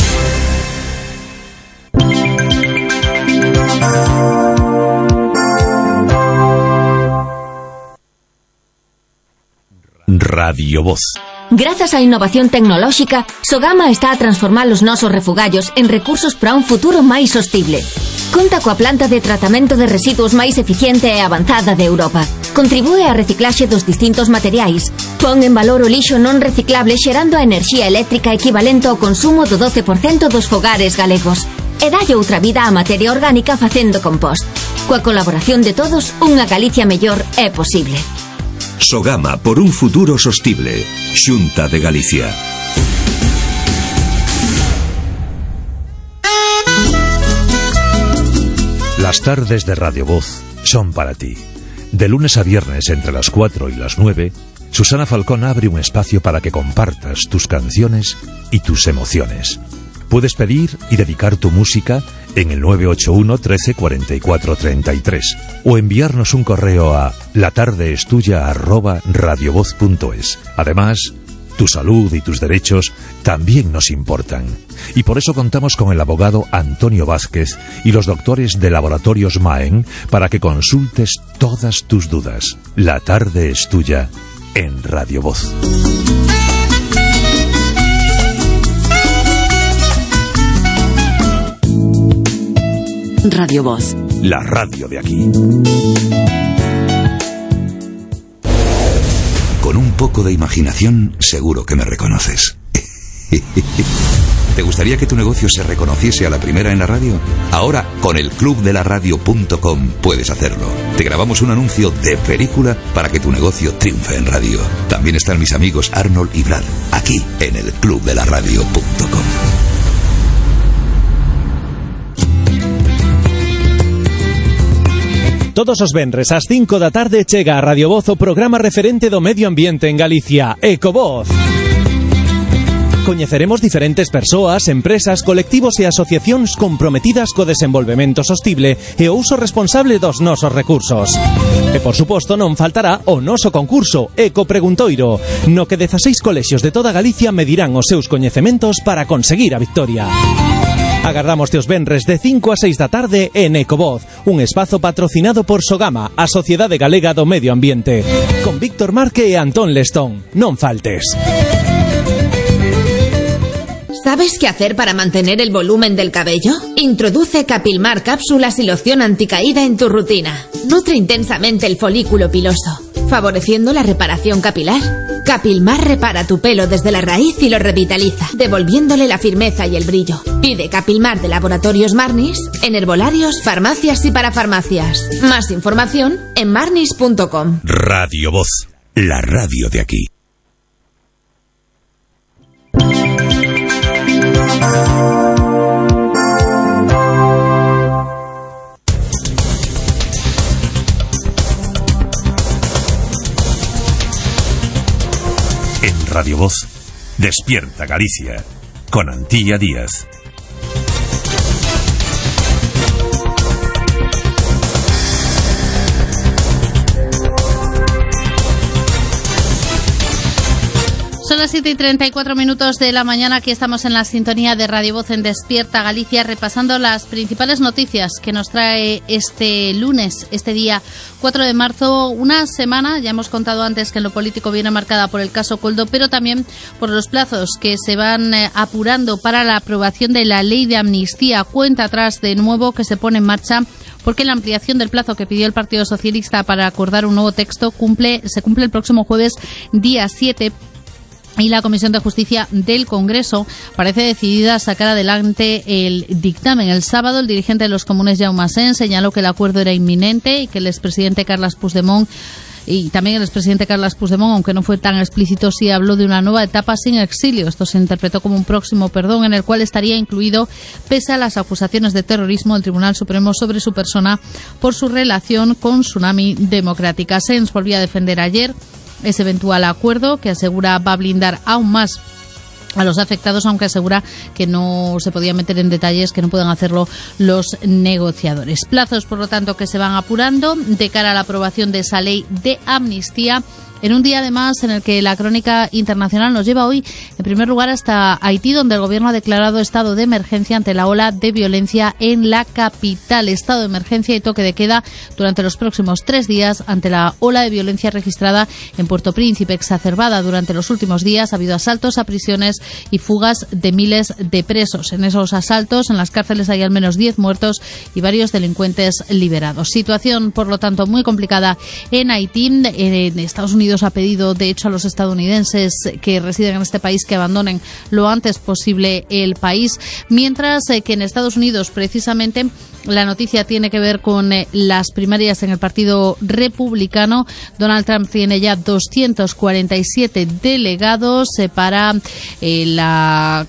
[SPEAKER 1] Radio Voz.
[SPEAKER 14] Grazas á innovación tecnolóxica, Sogama está a transformar os nosos refugallos en recursos para un futuro máis sostible. Conta coa planta de tratamento de residuos máis eficiente e avanzada de Europa. Contribúe á reciclaxe dos distintos materiais. Pon en valor o lixo non reciclable xerando a enerxía eléctrica equivalente ao consumo do 12% dos fogares galegos. E dalle outra vida á materia orgánica facendo compost. Coa colaboración de todos, unha Galicia mellor é posible.
[SPEAKER 1] Sogama por un futuro sostible. Xunta de Galicia. Las tardes de Radio Voz son para ti. De lunes a viernes entre las 4 y las 9, Susana Falcón abre un espacio para que compartas tus canciones y tus emociones. Puedes pedir y dedicar tu música en el 981 13 44 33 o enviarnos un correo a latardeestuya@radiovoz.es. Además, tu salud y tus derechos también nos importan. Y por eso contamos con el abogado Antonio Vázquez y los doctores de Laboratorios Maen para que consultes todas tus dudas. La tarde es tuya en Radio Voz.
[SPEAKER 15] Radio Voz.
[SPEAKER 1] La radio de aquí.
[SPEAKER 16] Con un poco de imaginación, seguro que me reconoces. ¿Te gustaría que tu negocio se reconociese a la primera en la radio? Ahora, con el clubdelaradio.com puedes hacerlo. Te grabamos un anuncio de película para que tu negocio triunfe en radio. También están mis amigos Arnold y Brad, aquí en el clubdelaradio.com.
[SPEAKER 17] Todos os venres ás 5 da tarde chega a Radio Voz o programa referente do medio ambiente en Galicia, Ecovoz. Coñeceremos diferentes persoas, empresas, colectivos e asociacións comprometidas co desenvolvemento sostible e o uso responsable dos nosos recursos. E, por suposto, non faltará o noso concurso, Eco Preguntoiro, no que 16 colexios de toda Galicia medirán os seus coñecementos para conseguir a victoria. Agardamos os venres de 5 a 6 da tarde en Ecovoz, un espazo patrocinado por Sogama, a Sociedade Galega do Medio Ambiente, con Víctor Marque e Antón Lestón. Non faltes.
[SPEAKER 14] ¿Sabes qué hacer para mantener el volumen del cabello? Introduce Capilmar cápsulas y loción anticaída en tu rutina. Nutre intensamente el folículo piloso, favoreciendo la reparación capilar. Capilmar repara tu pelo desde la raíz y lo revitaliza, devolviéndole la firmeza y el brillo. Pide Capilmar de Laboratorios Marnis en herbolarios, farmacias y parafarmacias. Más información en marnis.com.
[SPEAKER 1] Radio Voz, la radio de aquí. En Radio Voz, Despierta Galicia, con Antía Díaz.
[SPEAKER 2] Son las 7:34 de la mañana. Aquí estamos en la sintonía de Radio Voz en Despierta Galicia, repasando las principales noticias que nos trae este lunes, este día 4 de marzo. Una semana, ya hemos contado antes que en lo político viene marcada por el caso Koldo, pero también por los plazos que se van apurando para la aprobación de la ley de amnistía. Cuenta atrás de nuevo que se pone en marcha porque la ampliación del plazo que pidió el Partido Socialista para acordar un nuevo texto se cumple el próximo jueves, día 7. Y la Comisión de Justicia del Congreso parece decidida a sacar adelante el dictamen. El sábado, el dirigente de los comunes, Jaume Asens, señaló que el acuerdo era inminente y que el expresidente Carles Puigdemont, aunque no fue tan explícito, sí habló de una nueva etapa sin exilio. Esto se interpretó como un próximo perdón en el cual estaría incluido, pese a las acusaciones de terrorismo, el Tribunal Supremo sobre su persona por su relación con Tsunami Democrática. Asens volvió a defender ayer ese eventual acuerdo que asegura va a blindar aún más a los afectados, aunque asegura que no se podía meter en detalles, que no pueden hacerlo los negociadores. Plazos, por lo tanto, que se van apurando de cara a la aprobación de esa ley de amnistía, en un día además en el que la crónica internacional nos lleva hoy en primer lugar hasta Haití, donde el gobierno ha declarado estado de emergencia ante la ola de violencia en la capital. Estado de emergencia y toque de queda durante los próximos 3 días ante la ola de violencia registrada en Puerto Príncipe, exacerbada durante los últimos días. Ha habido asaltos a prisiones y fugas de miles de presos. En esos asaltos, en las cárceles hay al menos 10 muertos y varios delincuentes liberados. Situación, por lo tanto, muy complicada en Haití. En Estados Unidos ha pedido, de hecho, a los estadounidenses que residen en este país que abandonen lo antes posible el país, mientras que en Estados Unidos, precisamente, la noticia tiene que ver con las primarias en el Partido Republicano. Donald Trump tiene ya 247 delegados para la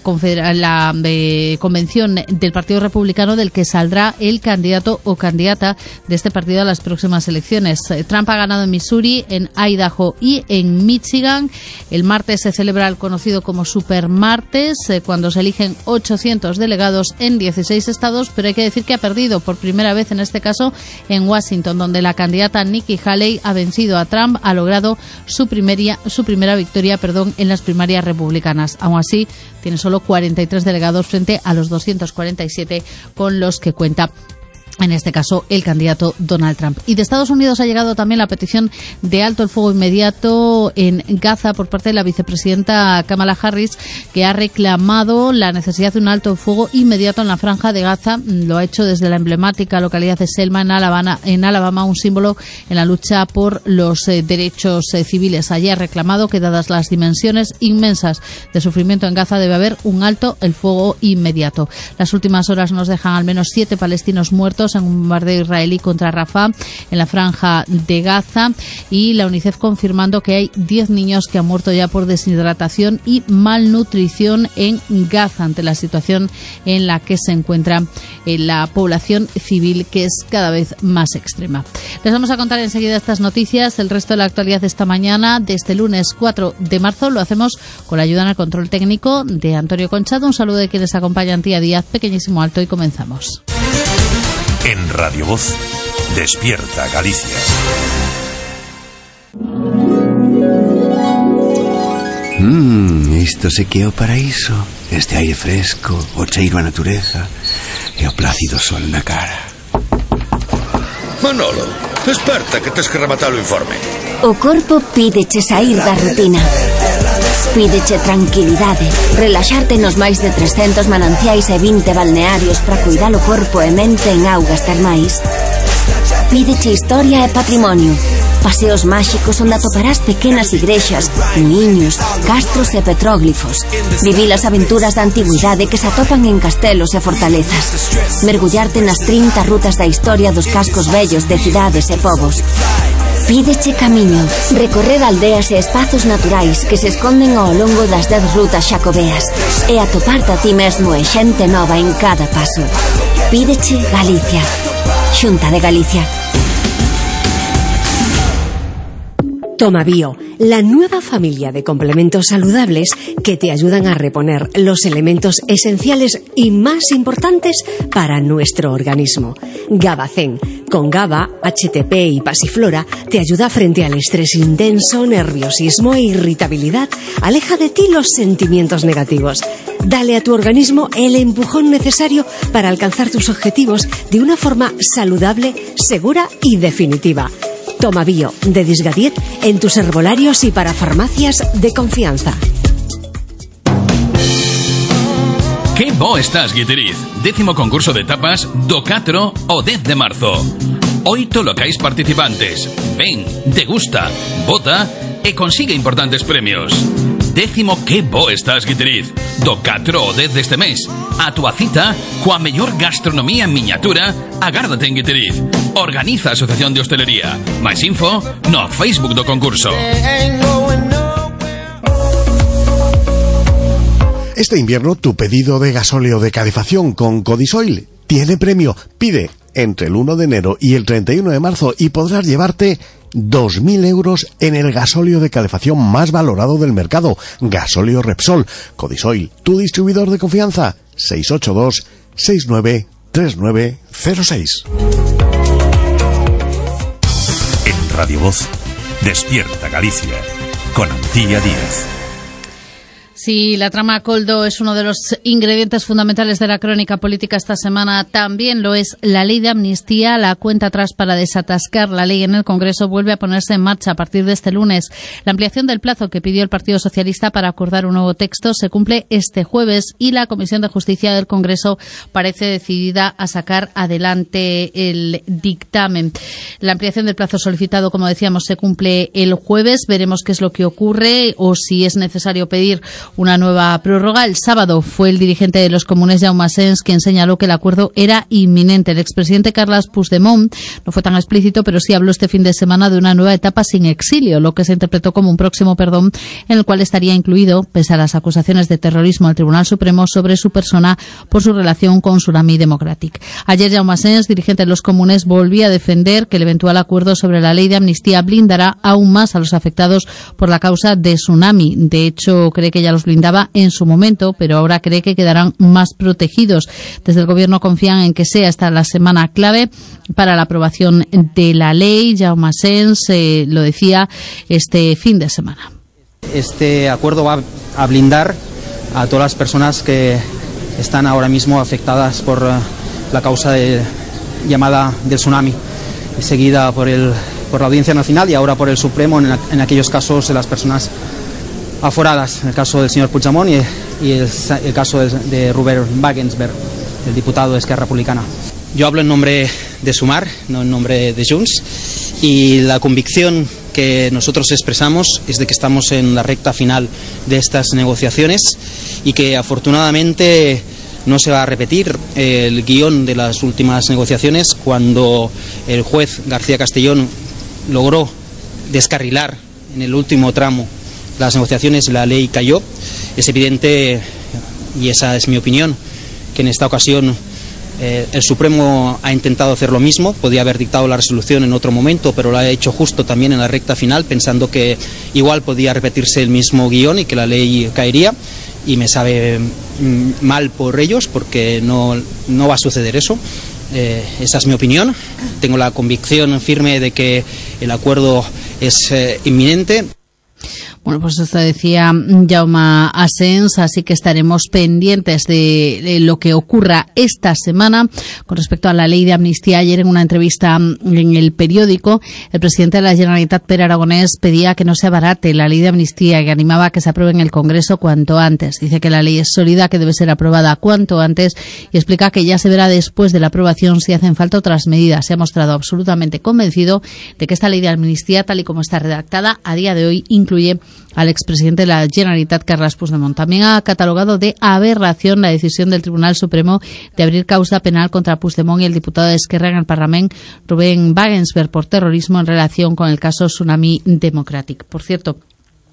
[SPEAKER 2] convención del Partido Republicano, del que saldrá el candidato o candidata de este partido a las próximas elecciones. Trump ha ganado en Missouri, en Idaho y en Michigan. El martes se celebra el conocido como Supermartes, cuando se eligen 800 delegados en 16 estados, pero hay que decir que ha perdido por primera vez, en este caso en Washington, donde la candidata Nikki Haley ha vencido a Trump, ha logrado su primera victoria en las primarias republicanas. Aún así, tiene solo 43 delegados frente a los 247 con los que cuenta, en este caso, el candidato Donald Trump. Y de Estados Unidos ha llegado también la petición de alto el fuego inmediato en Gaza por parte de la vicepresidenta Kamala Harris, que ha reclamado la necesidad de un alto el fuego inmediato en la franja de Gaza. Lo ha hecho desde la emblemática localidad de Selma, en Alabama, un símbolo en la lucha por los derechos civiles. Allí ha reclamado que, dadas las dimensiones inmensas de sufrimiento en Gaza, debe haber un alto el fuego inmediato. Las últimas horas nos dejan al menos 7 palestinos muertos en un bombardeo israelí contra Rafah, en la franja de Gaza, y la UNICEF confirmando que hay 10 niños que han muerto ya por deshidratación y malnutrición en Gaza, ante la situación en la que se encuentra la población civil, que es cada vez más extrema. Les vamos a contar enseguida estas noticias, el resto de la actualidad de esta mañana, de este lunes 4 de marzo. Lo hacemos con la ayuda en el control técnico de Antonio Conchado. Un saludo de quienes acompañan Tía Díaz, pequeñísimo alto, y comenzamos.
[SPEAKER 1] En Radio Voz, Despierta Galicia.
[SPEAKER 15] Isto se que é o paraíso. Este aire fresco, o cheiro a natureza e o plácido sol na cara.
[SPEAKER 18] Manolo, desperta que tes que rematar o informe.
[SPEAKER 14] O corpo pídeche sair da rutina. Pídeche tranquilidade, relaxarte nos máis de 300 mananciais e 20 balnearios para cuidar o corpo e mente en augas termais. Pídeche historia e patrimonio, paseos máxicos onde atoparás pequenas igrexas, muiños, castros e petróglifos. Vivir as aventuras da antigüidade que se atopan en castelos e fortalezas. Mergullarte nas 30 rutas da historia dos cascos vellos de cidades e povos. Pídeche camiño, recorrer aldeas e espazos naturais que se esconden ao longo das 10 rutas xacobeas e atoparte a ti mesmo e xente nova en cada paso. Pídeche Galicia. Xunta de Galicia.
[SPEAKER 8] TomaBio, la nueva familia de complementos saludables que te ayudan a reponer los elementos esenciales y más importantes para nuestro organismo. GABACEN, con GABA, HTP y pasiflora, te ayuda frente al estrés intenso, nerviosismo e irritabilidad. Aleja de ti los sentimientos negativos. Dale a tu organismo el empujón necesario para alcanzar tus objetivos de una forma saludable, segura y definitiva. TomaBio, de Disgadiet, en tus herbolarios y para farmacias de confianza.
[SPEAKER 19] Que bo estás, Guitiriz? 10º concurso de tapas do 4 o 10 de marzo. 8 locais participantes. Ven, degusta, vota e consigue importantes premios. 10º Que bo estás, Guitiriz? Do 4 o 10 deste mes. A túa cita coa mellor gastronomía en miniatura, agárdate en Guitiriz. Organiza a Asociación de Hostelería. Máis info no Facebook do concurso.
[SPEAKER 20] Este invierno tu pedido de gasóleo de calefacción con Codisoil tiene premio. Pide entre el 1 de enero y el 31 de marzo y podrás llevarte 2.000 euros en el gasóleo de calefacción más valorado del mercado. Gasóleo Repsol. Codisoil, tu distribuidor de confianza. 682 69 3906.
[SPEAKER 1] En Radio Voz, Despierta Galicia, con Antía Díaz.
[SPEAKER 2] Si la trama Coldo es uno de los ingredientes fundamentales de la crónica política esta semana, también lo es la ley de amnistía. La cuenta atrás para desatascar la ley en el Congreso vuelve a ponerse en marcha a partir de este lunes. La ampliación del plazo que pidió el Partido Socialista para acordar un nuevo texto se cumple este jueves y la Comisión de Justicia del Congreso parece decidida a sacar adelante el dictamen. La ampliación del plazo solicitado, como decíamos, se cumple el jueves. Veremos qué es lo que ocurre o si es necesario pedir una nueva prórroga. El sábado fue el dirigente de los comunes, Jaume Asens, quien señaló que el acuerdo era inminente. El expresidente Carles Puigdemont no fue tan explícito, pero sí habló este fin de semana de una nueva etapa sin exilio, lo que se interpretó como un próximo perdón en el cual estaría incluido, pese a las acusaciones de terrorismo al Tribunal Supremo sobre su persona por su relación con Tsunami Democratic. Ayer Jaume Asens, dirigente de los comunes, volvía a defender que el eventual acuerdo sobre la ley de amnistía blindará aún más a los afectados por la causa de Tsunami. De hecho, cree que ya los blindaba en su momento, pero ahora cree que quedarán más protegidos. Desde el Gobierno confían en que sea esta la semana clave para la aprobación de la ley. Jaume Asens lo decía este fin de semana.
[SPEAKER 21] Este acuerdo va a blindar a todas las personas que están ahora mismo afectadas por la causa llamada del tsunami, seguida por la Audiencia Nacional y ahora por el Supremo en aquellos casos de las personas aforadas, en el caso del señor Puigdemont y el caso de Robert Wagensberg, el diputado de Esquerra Republicana. Yo hablo en nombre de Sumar, no en nombre de Junts, y la convicción que nosotros expresamos es de que estamos en la recta final de estas negociaciones y que afortunadamente no se va a repetir el guión de las últimas negociaciones, cuando el juez García Castellón logró descarrilar en el último tramo las negociaciones, la ley cayó. Es evidente, y esa es mi opinión, que en esta ocasión el Supremo ha intentado hacer lo mismo. Podía haber dictado la resolución en otro momento, pero lo ha hecho justo también en la recta final, pensando que igual podía repetirse el mismo guión y que la ley caería, y me sabe mal por ellos, porque no va a suceder eso. Esa es mi opinión. Tengo la convicción firme de que el acuerdo es inminente.
[SPEAKER 2] Bueno, pues esto decía Jaume Asens, así que estaremos pendientes de lo que ocurra esta semana con respecto a la ley de amnistía. Ayer, en una entrevista en El Periódico, el presidente de la Generalitat, Pere Aragonés, pedía que no se abarate la ley de amnistía, que animaba a que se apruebe en el Congreso cuanto antes. Dice que la ley es sólida, que debe ser aprobada cuanto antes, y explica que ya se verá después de la aprobación si hacen falta otras medidas. Se ha mostrado absolutamente convencido de que esta ley de amnistía, tal y como está redactada a día de hoy, incluye al expresidente de la Generalitat, Carles Puigdemont. También ha catalogado de aberración la decisión del Tribunal Supremo de abrir causa penal contra Puigdemont y el diputado de Esquerra en el Parlamento, Robert Wagensberg, por terrorismo en relación con el caso Tsunami Democratic. Por cierto,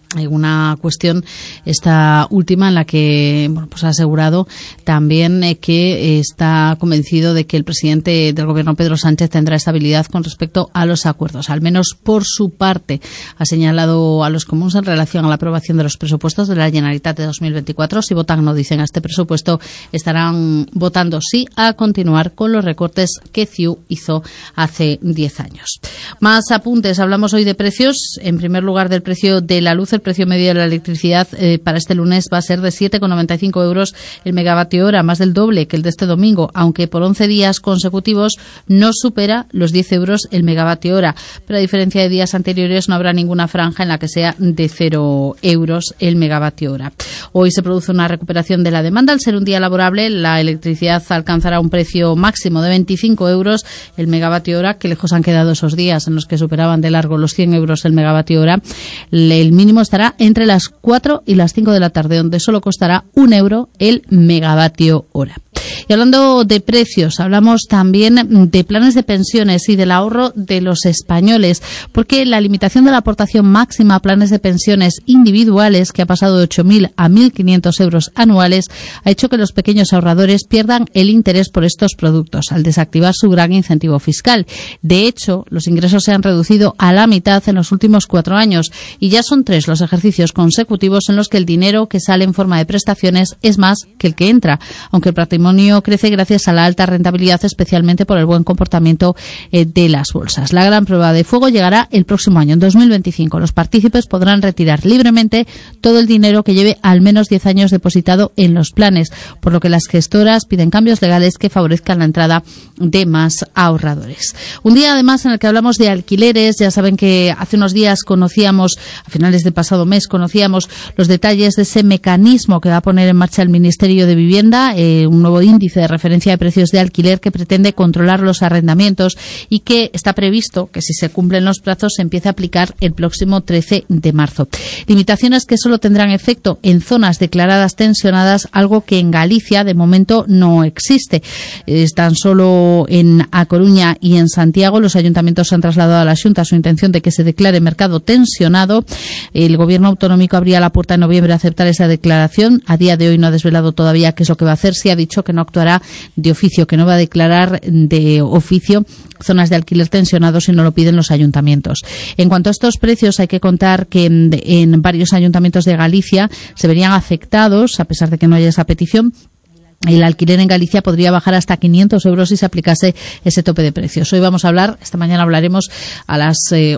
[SPEAKER 2] Una cuestión, esta última, en la que ha asegurado también que está convencido de que el presidente del gobierno, Pedro Sánchez, tendrá estabilidad con respecto a los acuerdos, al menos por su parte. Ha señalado a los comuns en relación a la aprobación de los presupuestos de la Generalitat de 2024. Si votan no, dicen, a este presupuesto, estarán votando sí a continuar con los recortes que CiU hizo hace 10 años. Más apuntes. Hablamos hoy de precios. En primer lugar, del precio de la luz. El precio medio de la electricidad para este lunes va a ser de 7,95 euros el megavatio hora, más del doble que el de este domingo, aunque por 11 días consecutivos no supera los 10 euros el megavatio hora. Pero a diferencia de días anteriores, no habrá ninguna franja en la que sea de 0 euros el megavatio hora. Hoy se produce una recuperación de la demanda. Al ser un día laborable, la electricidad alcanzará un precio máximo de 25 euros el megavatio hora, que lejos han quedado esos días en los que superaban de largo los 100 euros el megavatio hora. El mínimo estará entre las 4 y las 5 de la tarde, donde solo costará 1 euro el megavatio hora. Y hablando de precios, hablamos también de planes de pensiones y del ahorro de los españoles, porque la limitación de la aportación máxima a planes de pensiones individuales, que ha pasado de 8.000 a 1.500 euros anuales, ha hecho que los pequeños ahorradores pierdan el interés por estos productos, al desactivar su gran incentivo fiscal. De hecho, los ingresos se han reducido a la mitad en los últimos 4 años, y ya son 3 los ejercicios consecutivos en los que el dinero que sale en forma de prestaciones es más que el que entra, aunque el patrimonio crece gracias a la alta rentabilidad, especialmente por el buen comportamiento de las bolsas. La gran prueba de fuego llegará el próximo año, en 2025. Los partícipes podrán retirar libremente todo el dinero que lleve al menos 10 años depositado en los planes, por lo que las gestoras piden cambios legales que favorezcan la entrada de más ahorradores. Un día, además, en el que hablamos de alquileres. Ya saben que hace unos días conocíamos, a finales del pasado mes, conocíamos los detalles de ese mecanismo que va a poner en marcha el Ministerio de Vivienda, un nuevo índice de referencia de precios de alquiler que pretende controlar los arrendamientos y que está previsto que, si se cumplen los plazos, se empiece a aplicar el próximo 13 de marzo. Limitaciones que solo tendrán efecto en zonas declaradas tensionadas, algo que en Galicia de momento no existe. Tan solo en A Coruña y en Santiago los ayuntamientos han trasladado a la Xunta su intención de que se declare mercado tensionado. El gobierno autonómico abría la puerta en noviembre a aceptar esa declaración. A día de hoy no ha desvelado todavía qué es lo que va a hacer. Sí ha dicho que no actuará de oficio, que no va a declarar de oficio zonas de alquiler tensionado si no lo piden los ayuntamientos. En cuanto a estos precios, hay que contar que en varios ayuntamientos de Galicia se verían afectados, a pesar de que no haya esa petición. El alquiler en Galicia podría bajar hasta 500 euros si se aplicase ese tope de precios. Hoy vamos a hablar, esta mañana hablaremos a las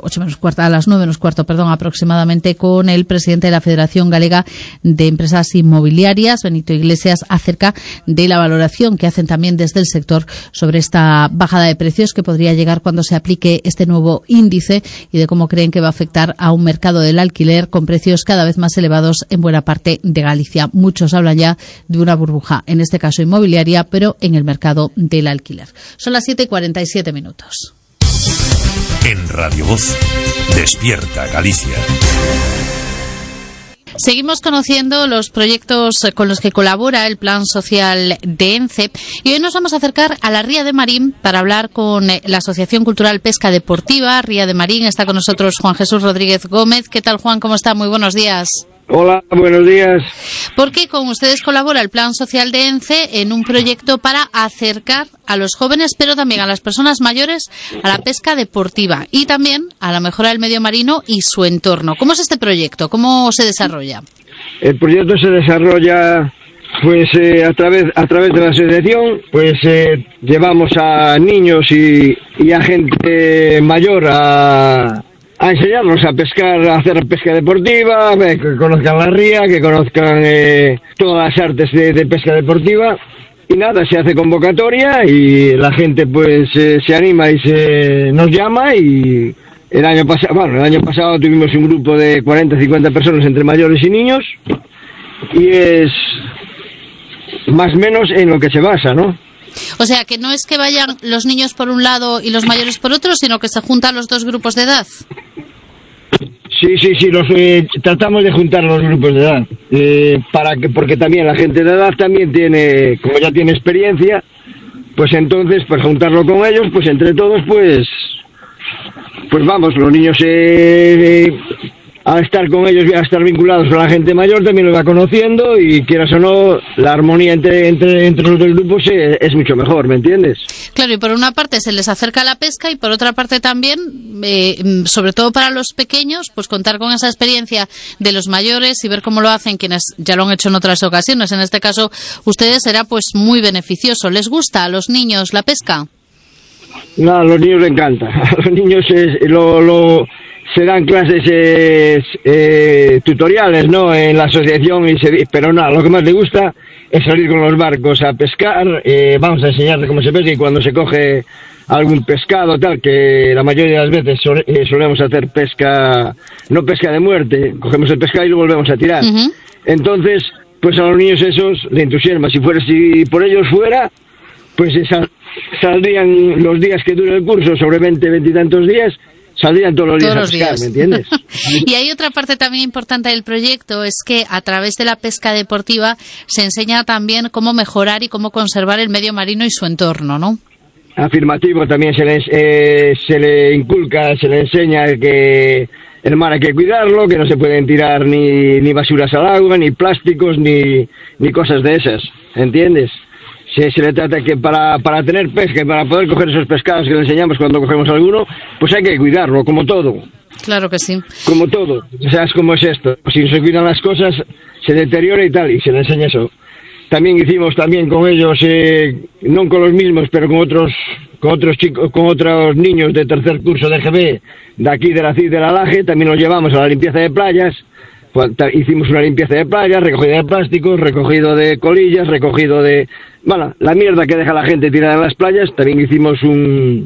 [SPEAKER 2] 9 menos cuarto, aproximadamente, con el presidente de la Federación Galega de Empresas Inmobiliarias, Benito Iglesias, acerca de la valoración que hacen también desde el sector sobre esta bajada de precios que podría llegar cuando se aplique este nuevo índice, y de cómo creen que va a afectar a un mercado del alquiler con precios cada vez más elevados en buena parte de Galicia. Muchos hablan ya de una burbuja, en este caso inmobiliaria, pero en el mercado del alquiler. Son las 7:47 minutos.
[SPEAKER 1] En Radio Voz, Despierta Galicia.
[SPEAKER 2] Seguimos conociendo los proyectos con los que colabora el Plan Social de ENCE, y hoy nos vamos a acercar a la Ría de Marín para hablar con la Asociación Cultural Pesca Deportiva Ría de Marín. Está con nosotros Juan Jesús Rodríguez Gómez. ¿Qué tal, Juan? ¿Cómo está? Muy buenos días.
[SPEAKER 3] Hola, buenos días.
[SPEAKER 2] Porque con ustedes colabora el Plan Social de ENCE en un proyecto para acercar a los jóvenes, pero también a las personas mayores, a la pesca deportiva y también a la mejora del medio marino y su entorno. ¿Cómo es este proyecto? ¿Cómo se desarrolla?
[SPEAKER 3] El proyecto se desarrolla a través de la asociación. Llevamos a niños y a gente mayor a enseñarnos a pescar, a hacer pesca deportiva, que conozcan la ría, que conozcan todas las artes de pesca deportiva. Y nada, se hace convocatoria y la gente se anima y nos llama. Y el año pasado tuvimos un grupo de 40-50 personas entre mayores y niños, y es más o menos en lo que se basa, ¿no?
[SPEAKER 2] O sea, que no es que vayan los niños por un lado y los mayores por otro, sino que se juntan los dos grupos de edad.
[SPEAKER 3] Sí, tratamos de juntar los grupos de edad, porque también la gente de edad también tiene, como ya tiene experiencia, pues entonces, para juntarlo con ellos, entre todos, vamos, los niños al estar con ellos y a estar vinculados con la gente mayor también lo va conociendo, y quieras o no, la armonía entre los dos grupos es mucho mejor, ¿me entiendes?
[SPEAKER 2] Claro, y por una parte se les acerca la pesca y por otra parte también, sobre todo para los pequeños, pues contar con esa experiencia de los mayores y ver cómo lo hacen quienes ya lo han hecho en otras ocasiones. En este caso, ustedes será pues muy beneficioso. ¿Les gusta a los niños la pesca?
[SPEAKER 3] No, a los niños les encanta. A los niños se dan clases tutoriales, ¿no?, en la asociación, pero no, lo que más le gusta es salir con los barcos a pescar. Vamos a enseñarle cómo se pesca, y cuando se coge algún pescado tal, que la mayoría de las veces solemos hacer pesca, no pesca de muerte, cogemos el pescado y lo volvemos a tirar. Entonces, pues a los niños esos les entusiasma. Si por ellos fuera, pues saldrían los días que dure el curso, sobre 20 y tantos días, saldrían todos los días a pescar, ¿me entiendes?
[SPEAKER 2] Y hay otra parte también importante del proyecto, es que a través de la pesca deportiva se enseña también cómo mejorar y cómo conservar el medio marino y su entorno, ¿no?
[SPEAKER 3] Afirmativo, también se le inculca, se le enseña que el mar hay que cuidarlo, que no se pueden tirar ni basuras al agua, ni plásticos, ni cosas de esas, ¿entiendes? Se le trata que para tener pesca y para poder coger esos pescados que le enseñamos cuando cogemos alguno, pues hay que cuidarlo, como todo.
[SPEAKER 2] Claro que sí.
[SPEAKER 3] Como todo. ¿Sabes cómo es esto? Si no se cuidan las cosas, se deteriora y tal, y se le enseña eso. También hicimos con ellos, no con los mismos, pero con otros chicos, con otros niños de tercer curso de GB, de aquí de la CID de la Laje, también los llevamos a la limpieza de playas. Hicimos una limpieza de playas, recogida de plásticos, recogido de colillas, recogido de... Bueno, la mierda que deja la gente tirada en las playas. También hicimos un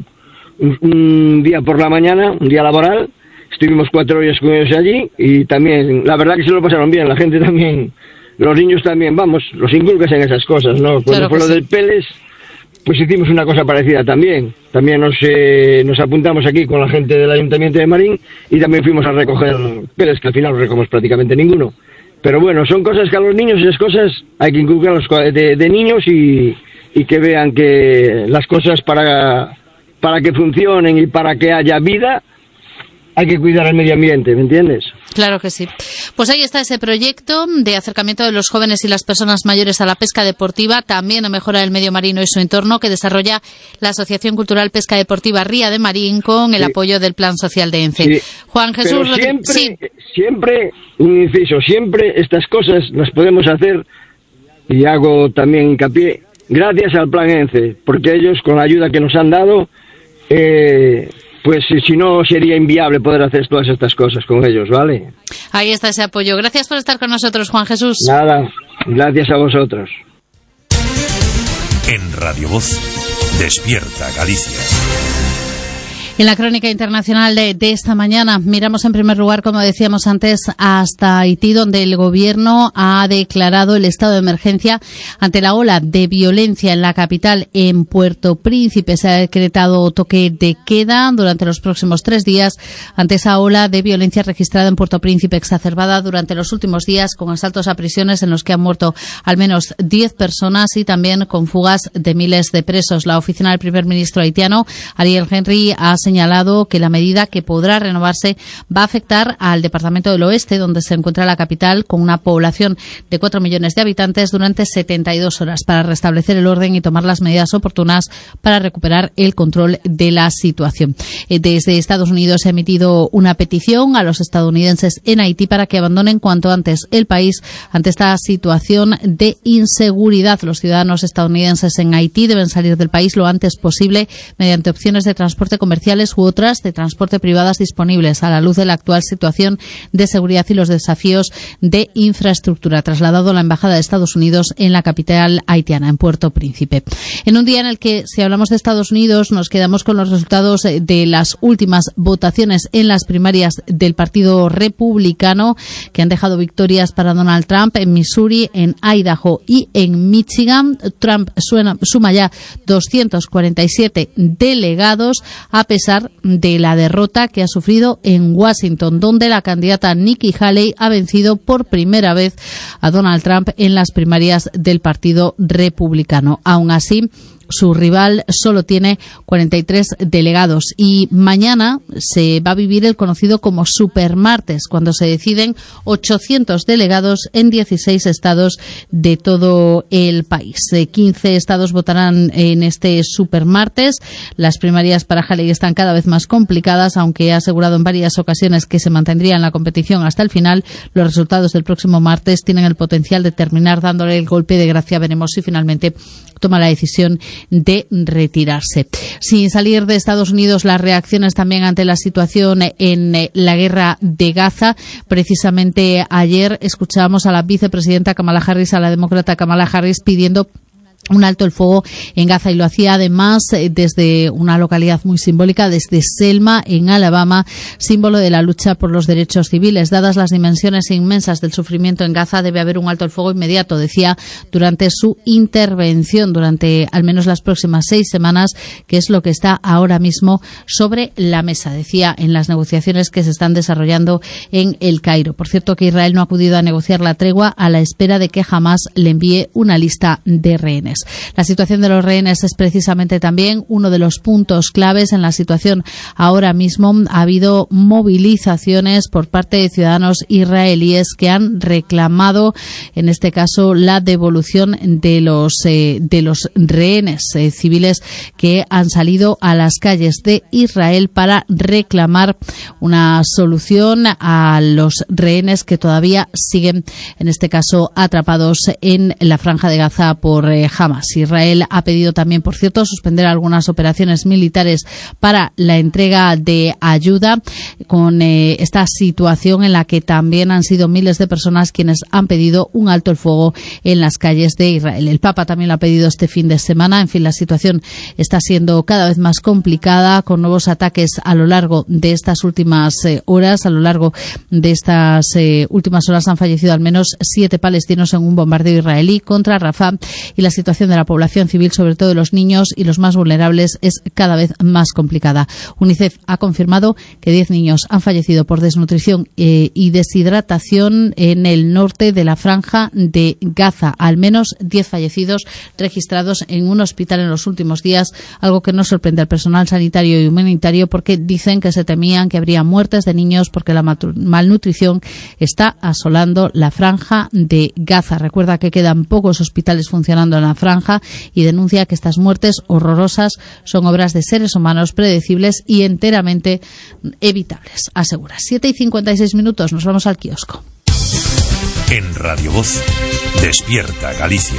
[SPEAKER 3] día por la mañana, un día laboral. Estuvimos 4 horas con ellos allí y también, la verdad que se lo pasaron bien. La gente también, los niños también, vamos, los inculcas en esas cosas, ¿no? Cuando fue lo del Peles, pues hicimos una cosa parecida también. También nos apuntamos aquí con la gente del Ayuntamiento de Marín y también fuimos a recoger peles, que al final no recogemos prácticamente ninguno. Pero bueno, son cosas que a los niños, esas cosas hay que inculcarlos de niños y que vean que las cosas para que funcionen y para que haya vida, hay que cuidar el medio ambiente, ¿me entiendes?
[SPEAKER 2] Claro que sí. Pues ahí está ese proyecto de acercamiento de los jóvenes y las personas mayores a la pesca deportiva, también a mejorar el medio marino y su entorno, que desarrolla la Asociación Cultural Pesca Deportiva Ría de Marín con el apoyo del Plan Social de ENCE. Sí. Juan Jesús...
[SPEAKER 3] Pero siempre, un inciso, siempre estas cosas las podemos hacer, y hago también hincapié, gracias al Plan ENCE, porque ellos, con la ayuda que nos han dado, pues si no sería inviable poder hacer todas estas cosas con ellos, ¿vale?
[SPEAKER 2] Ahí está ese apoyo. Gracias por estar con nosotros, Juan Jesús.
[SPEAKER 3] Nada, gracias a vosotros.
[SPEAKER 1] En Radio Voz, Despierta Galicia.
[SPEAKER 2] En la crónica internacional de esta mañana miramos en primer lugar, como decíamos antes, hasta Haití, donde el gobierno ha declarado el estado de emergencia ante la ola de violencia en la capital. En Puerto Príncipe se ha decretado toque de queda durante los próximos 3 días ante esa ola de violencia registrada en Puerto Príncipe, exacerbada durante los últimos días con asaltos a prisiones en los que han muerto al menos 10 personas y también con fugas de miles de presos. La oficina del primer ministro haitiano, Ariel Henry, ha señalado que la medida, que podrá renovarse, va a afectar al departamento del oeste, donde se encuentra la capital, con una población de 4 millones de habitantes, durante 72 horas para restablecer el orden y tomar las medidas oportunas para recuperar el control de la situación. Desde Estados Unidos se ha emitido una petición a los estadounidenses en Haití para que abandonen cuanto antes el país ante esta situación de inseguridad. Los ciudadanos estadounidenses en Haití deben salir del país lo antes posible mediante opciones de transporte comercial u otras de transporte privadas disponibles a la luz de la actual situación de seguridad y los desafíos de infraestructura, trasladado a la Embajada de Estados Unidos en la capital haitiana, en Puerto Príncipe. En un día en el que, si hablamos de Estados Unidos, nos quedamos con los resultados de las últimas votaciones en las primarias del Partido Republicano, que han dejado victorias para Donald Trump en Missouri, en Idaho y en Michigan. Trump suma ya 247 delegados, a pesar de la derrota que ha sufrido en Washington, donde la candidata Nikki Haley ha vencido por primera vez a Donald Trump en las primarias del Partido Republicano. Aún así, Su rival solo tiene 43 delegados y mañana se va a vivir el conocido como Supermartes, cuando se deciden 800 delegados en 16 estados de todo el país. 15 estados votarán en este Supermartes. Las primarias para Halley están cada vez más complicadas, aunque ha asegurado en varias ocasiones que se mantendría en la competición hasta el final. Los resultados del próximo martes tienen el potencial de terminar dándole el golpe de gracia. Veremos si finalmente toma la decisión de retirarse. Sin salir de Estados Unidos, las reacciones también ante la situación en la guerra de Gaza. Precisamente ayer escuchábamos a la vicepresidenta Kamala Harris, a la demócrata Kamala Harris, pidiendo un alto el fuego en Gaza, y lo hacía además desde una localidad muy simbólica, desde Selma, en Alabama, símbolo de la lucha por los derechos civiles. Dadas las dimensiones inmensas del sufrimiento en Gaza, debe haber un alto el fuego inmediato, decía durante su intervención, durante al menos las próximas 6 semanas, que es lo que está ahora mismo sobre la mesa, decía, en las negociaciones que se están desarrollando en El Cairo. Por cierto, que Israel no ha acudido a negociar la tregua a la espera de que Hamás le envíe una lista de rehenes. La situación de los rehenes es precisamente también uno de los puntos claves en la situación ahora mismo. Ha habido movilizaciones por parte de ciudadanos israelíes que han reclamado, en este caso, la devolución de los rehenes civiles que han salido a las calles de Israel para reclamar una solución a los rehenes que todavía siguen, en este caso, atrapados en la Franja de Gaza por Hamás. Israel ha pedido también, por cierto, suspender algunas operaciones militares para la entrega de ayuda, con esta situación en la que también han sido miles de personas quienes han pedido un alto el fuego en las calles de Israel. El Papa también lo ha pedido este fin de semana. En fin, la situación está siendo cada vez más complicada, con nuevos ataques a lo largo de estas últimas horas. A lo largo de estas últimas horas han fallecido al menos 7 palestinos en un bombardeo israelí contra Rafah, y la situación de la población civil, sobre todo de los niños y los más vulnerables, es cada vez más complicada. UNICEF ha confirmado que 10 niños han fallecido por desnutrición y deshidratación en el norte de la Franja de Gaza. Al menos 10 fallecidos registrados en un hospital en los últimos días, algo que no sorprende al personal sanitario y humanitario, porque dicen que se temían que habría muertes de niños porque la malnutrición está asolando la Franja de Gaza. Recuerda que quedan pocos hospitales funcionando en la Franja y denuncia que estas muertes horrorosas son obras de seres humanos predecibles y enteramente evitables, asegura. 7:56, nos vamos al kiosco.
[SPEAKER 1] En Radio Voz, Despierta Galicia.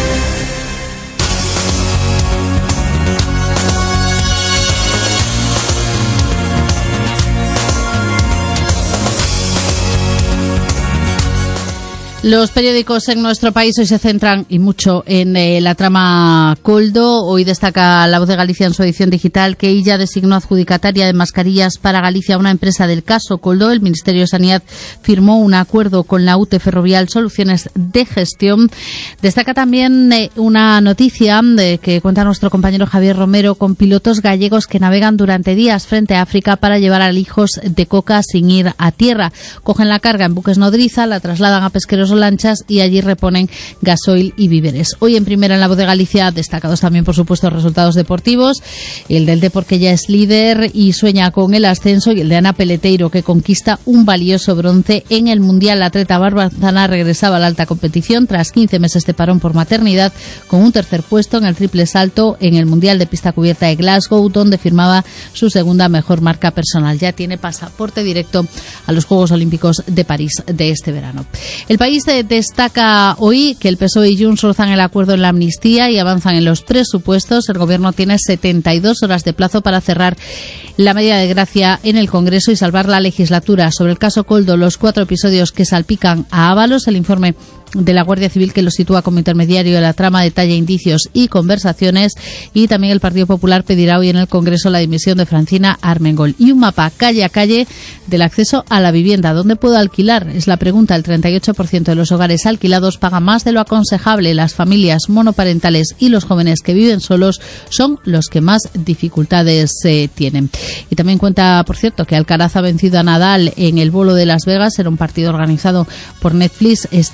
[SPEAKER 2] Los periódicos en nuestro país hoy se centran y mucho en la trama Koldo. Hoy destaca La Voz de Galicia en su edición digital que ella designó adjudicataria de mascarillas para Galicia a una empresa del caso Koldo. El Ministerio de Sanidad firmó un acuerdo con la UTE Ferrovial Soluciones de Gestión. Destaca también una noticia que cuenta nuestro compañero Javier Romero, con pilotos gallegos que navegan durante días frente a África para llevar alijos de coca sin ir a tierra. Cogen la carga en buques nodriza, la trasladan a pesqueros o lanchas y allí reponen gasoil y víveres. Hoy en primera en La Voz de Galicia, destacados también por supuesto resultados deportivos, el del Depor, que ya es líder y sueña con el ascenso, y el de Ana Peleteiro, que conquista un valioso bronce en el Mundial. La atleta barbazana regresaba a la alta competición tras 15 meses de parón por maternidad, con un tercer puesto en el triple salto en el Mundial de pista cubierta de Glasgow, donde firmaba su segunda mejor marca personal. Ya tiene pasaporte directo a los Juegos Olímpicos de París de este verano. El País destaca hoy que el PSOE y Junts rozan el acuerdo en la amnistía y avanzan en los presupuestos. El Gobierno tiene 72 horas de plazo para cerrar la medida de gracia en el Congreso y salvar la legislatura. Sobre el caso Koldo, los 4 episodios que salpican a Ábalos, el informe de la Guardia Civil que lo sitúa como intermediario de la trama, detalla indicios y conversaciones, y también el Partido Popular pedirá hoy en el Congreso la dimisión de Francina Armengol. Y un mapa calle a calle del acceso a la vivienda. ¿Dónde puedo alquilar? Es la pregunta. El 38% de los hogares alquilados paga más de lo aconsejable. Las familias monoparentales y los jóvenes que viven solos son los que más dificultades tienen. Y también cuenta, por cierto, que Alcaraz ha vencido a Nadal en el Bolo de Las Vegas. Era un partido organizado por Netflix esta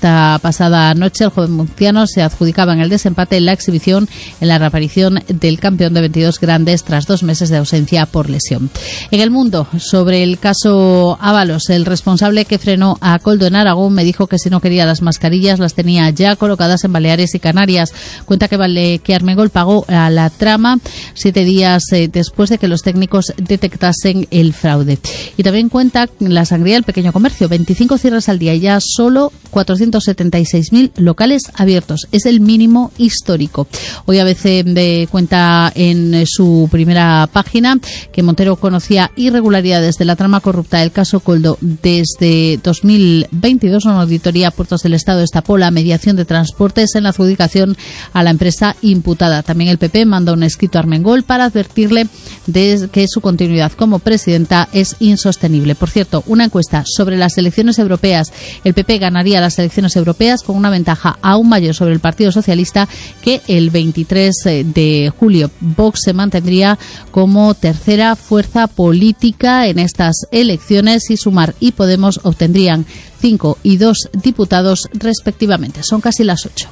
[SPEAKER 2] pasada noche el joven murciano se adjudicaba en el desempate en la exhibición en la reaparición del campeón de 22 grandes tras 2 meses de ausencia por lesión. En el mundo, sobre el caso Ábalos, el responsable que frenó a Koldo en Aragón me dijo que si no quería las mascarillas las tenía ya colocadas en Baleares y Canarias. Cuenta que Armengol pagó a la trama 7 días después de que los técnicos detectasen el fraude. Y también cuenta la sangría del pequeño comercio, 25 cierres al día y ya solo 476.000 locales abiertos. Es el mínimo histórico. Hoy ABC cuenta en su primera página que Montero conocía irregularidades de la trama corrupta del caso Koldo desde 2022. Una auditoría a Puertos del Estado destapó la mediación de transportes en la adjudicación a la empresa imputada. También el PP manda un escrito a Armengol para advertirle de que su continuidad como presidenta es insostenible. Por cierto, una encuesta sobre las elecciones europeas. El PP ganaría las elecciones europeas con una ventaja aún mayor sobre el Partido Socialista que el 23 de julio. Vox se mantendría como tercera fuerza política en estas elecciones y Sumar y Podemos obtendrían 5 y 2 diputados respectivamente. Son casi las 8.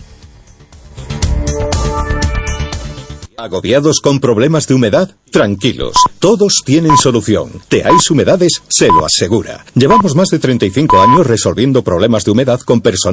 [SPEAKER 5] ¿Agobiados con problemas de humedad? Tranquilos, todos tienen solución. Teáis Humedades se lo asegura. Llevamos más de 35 años resolviendo problemas de humedad con personas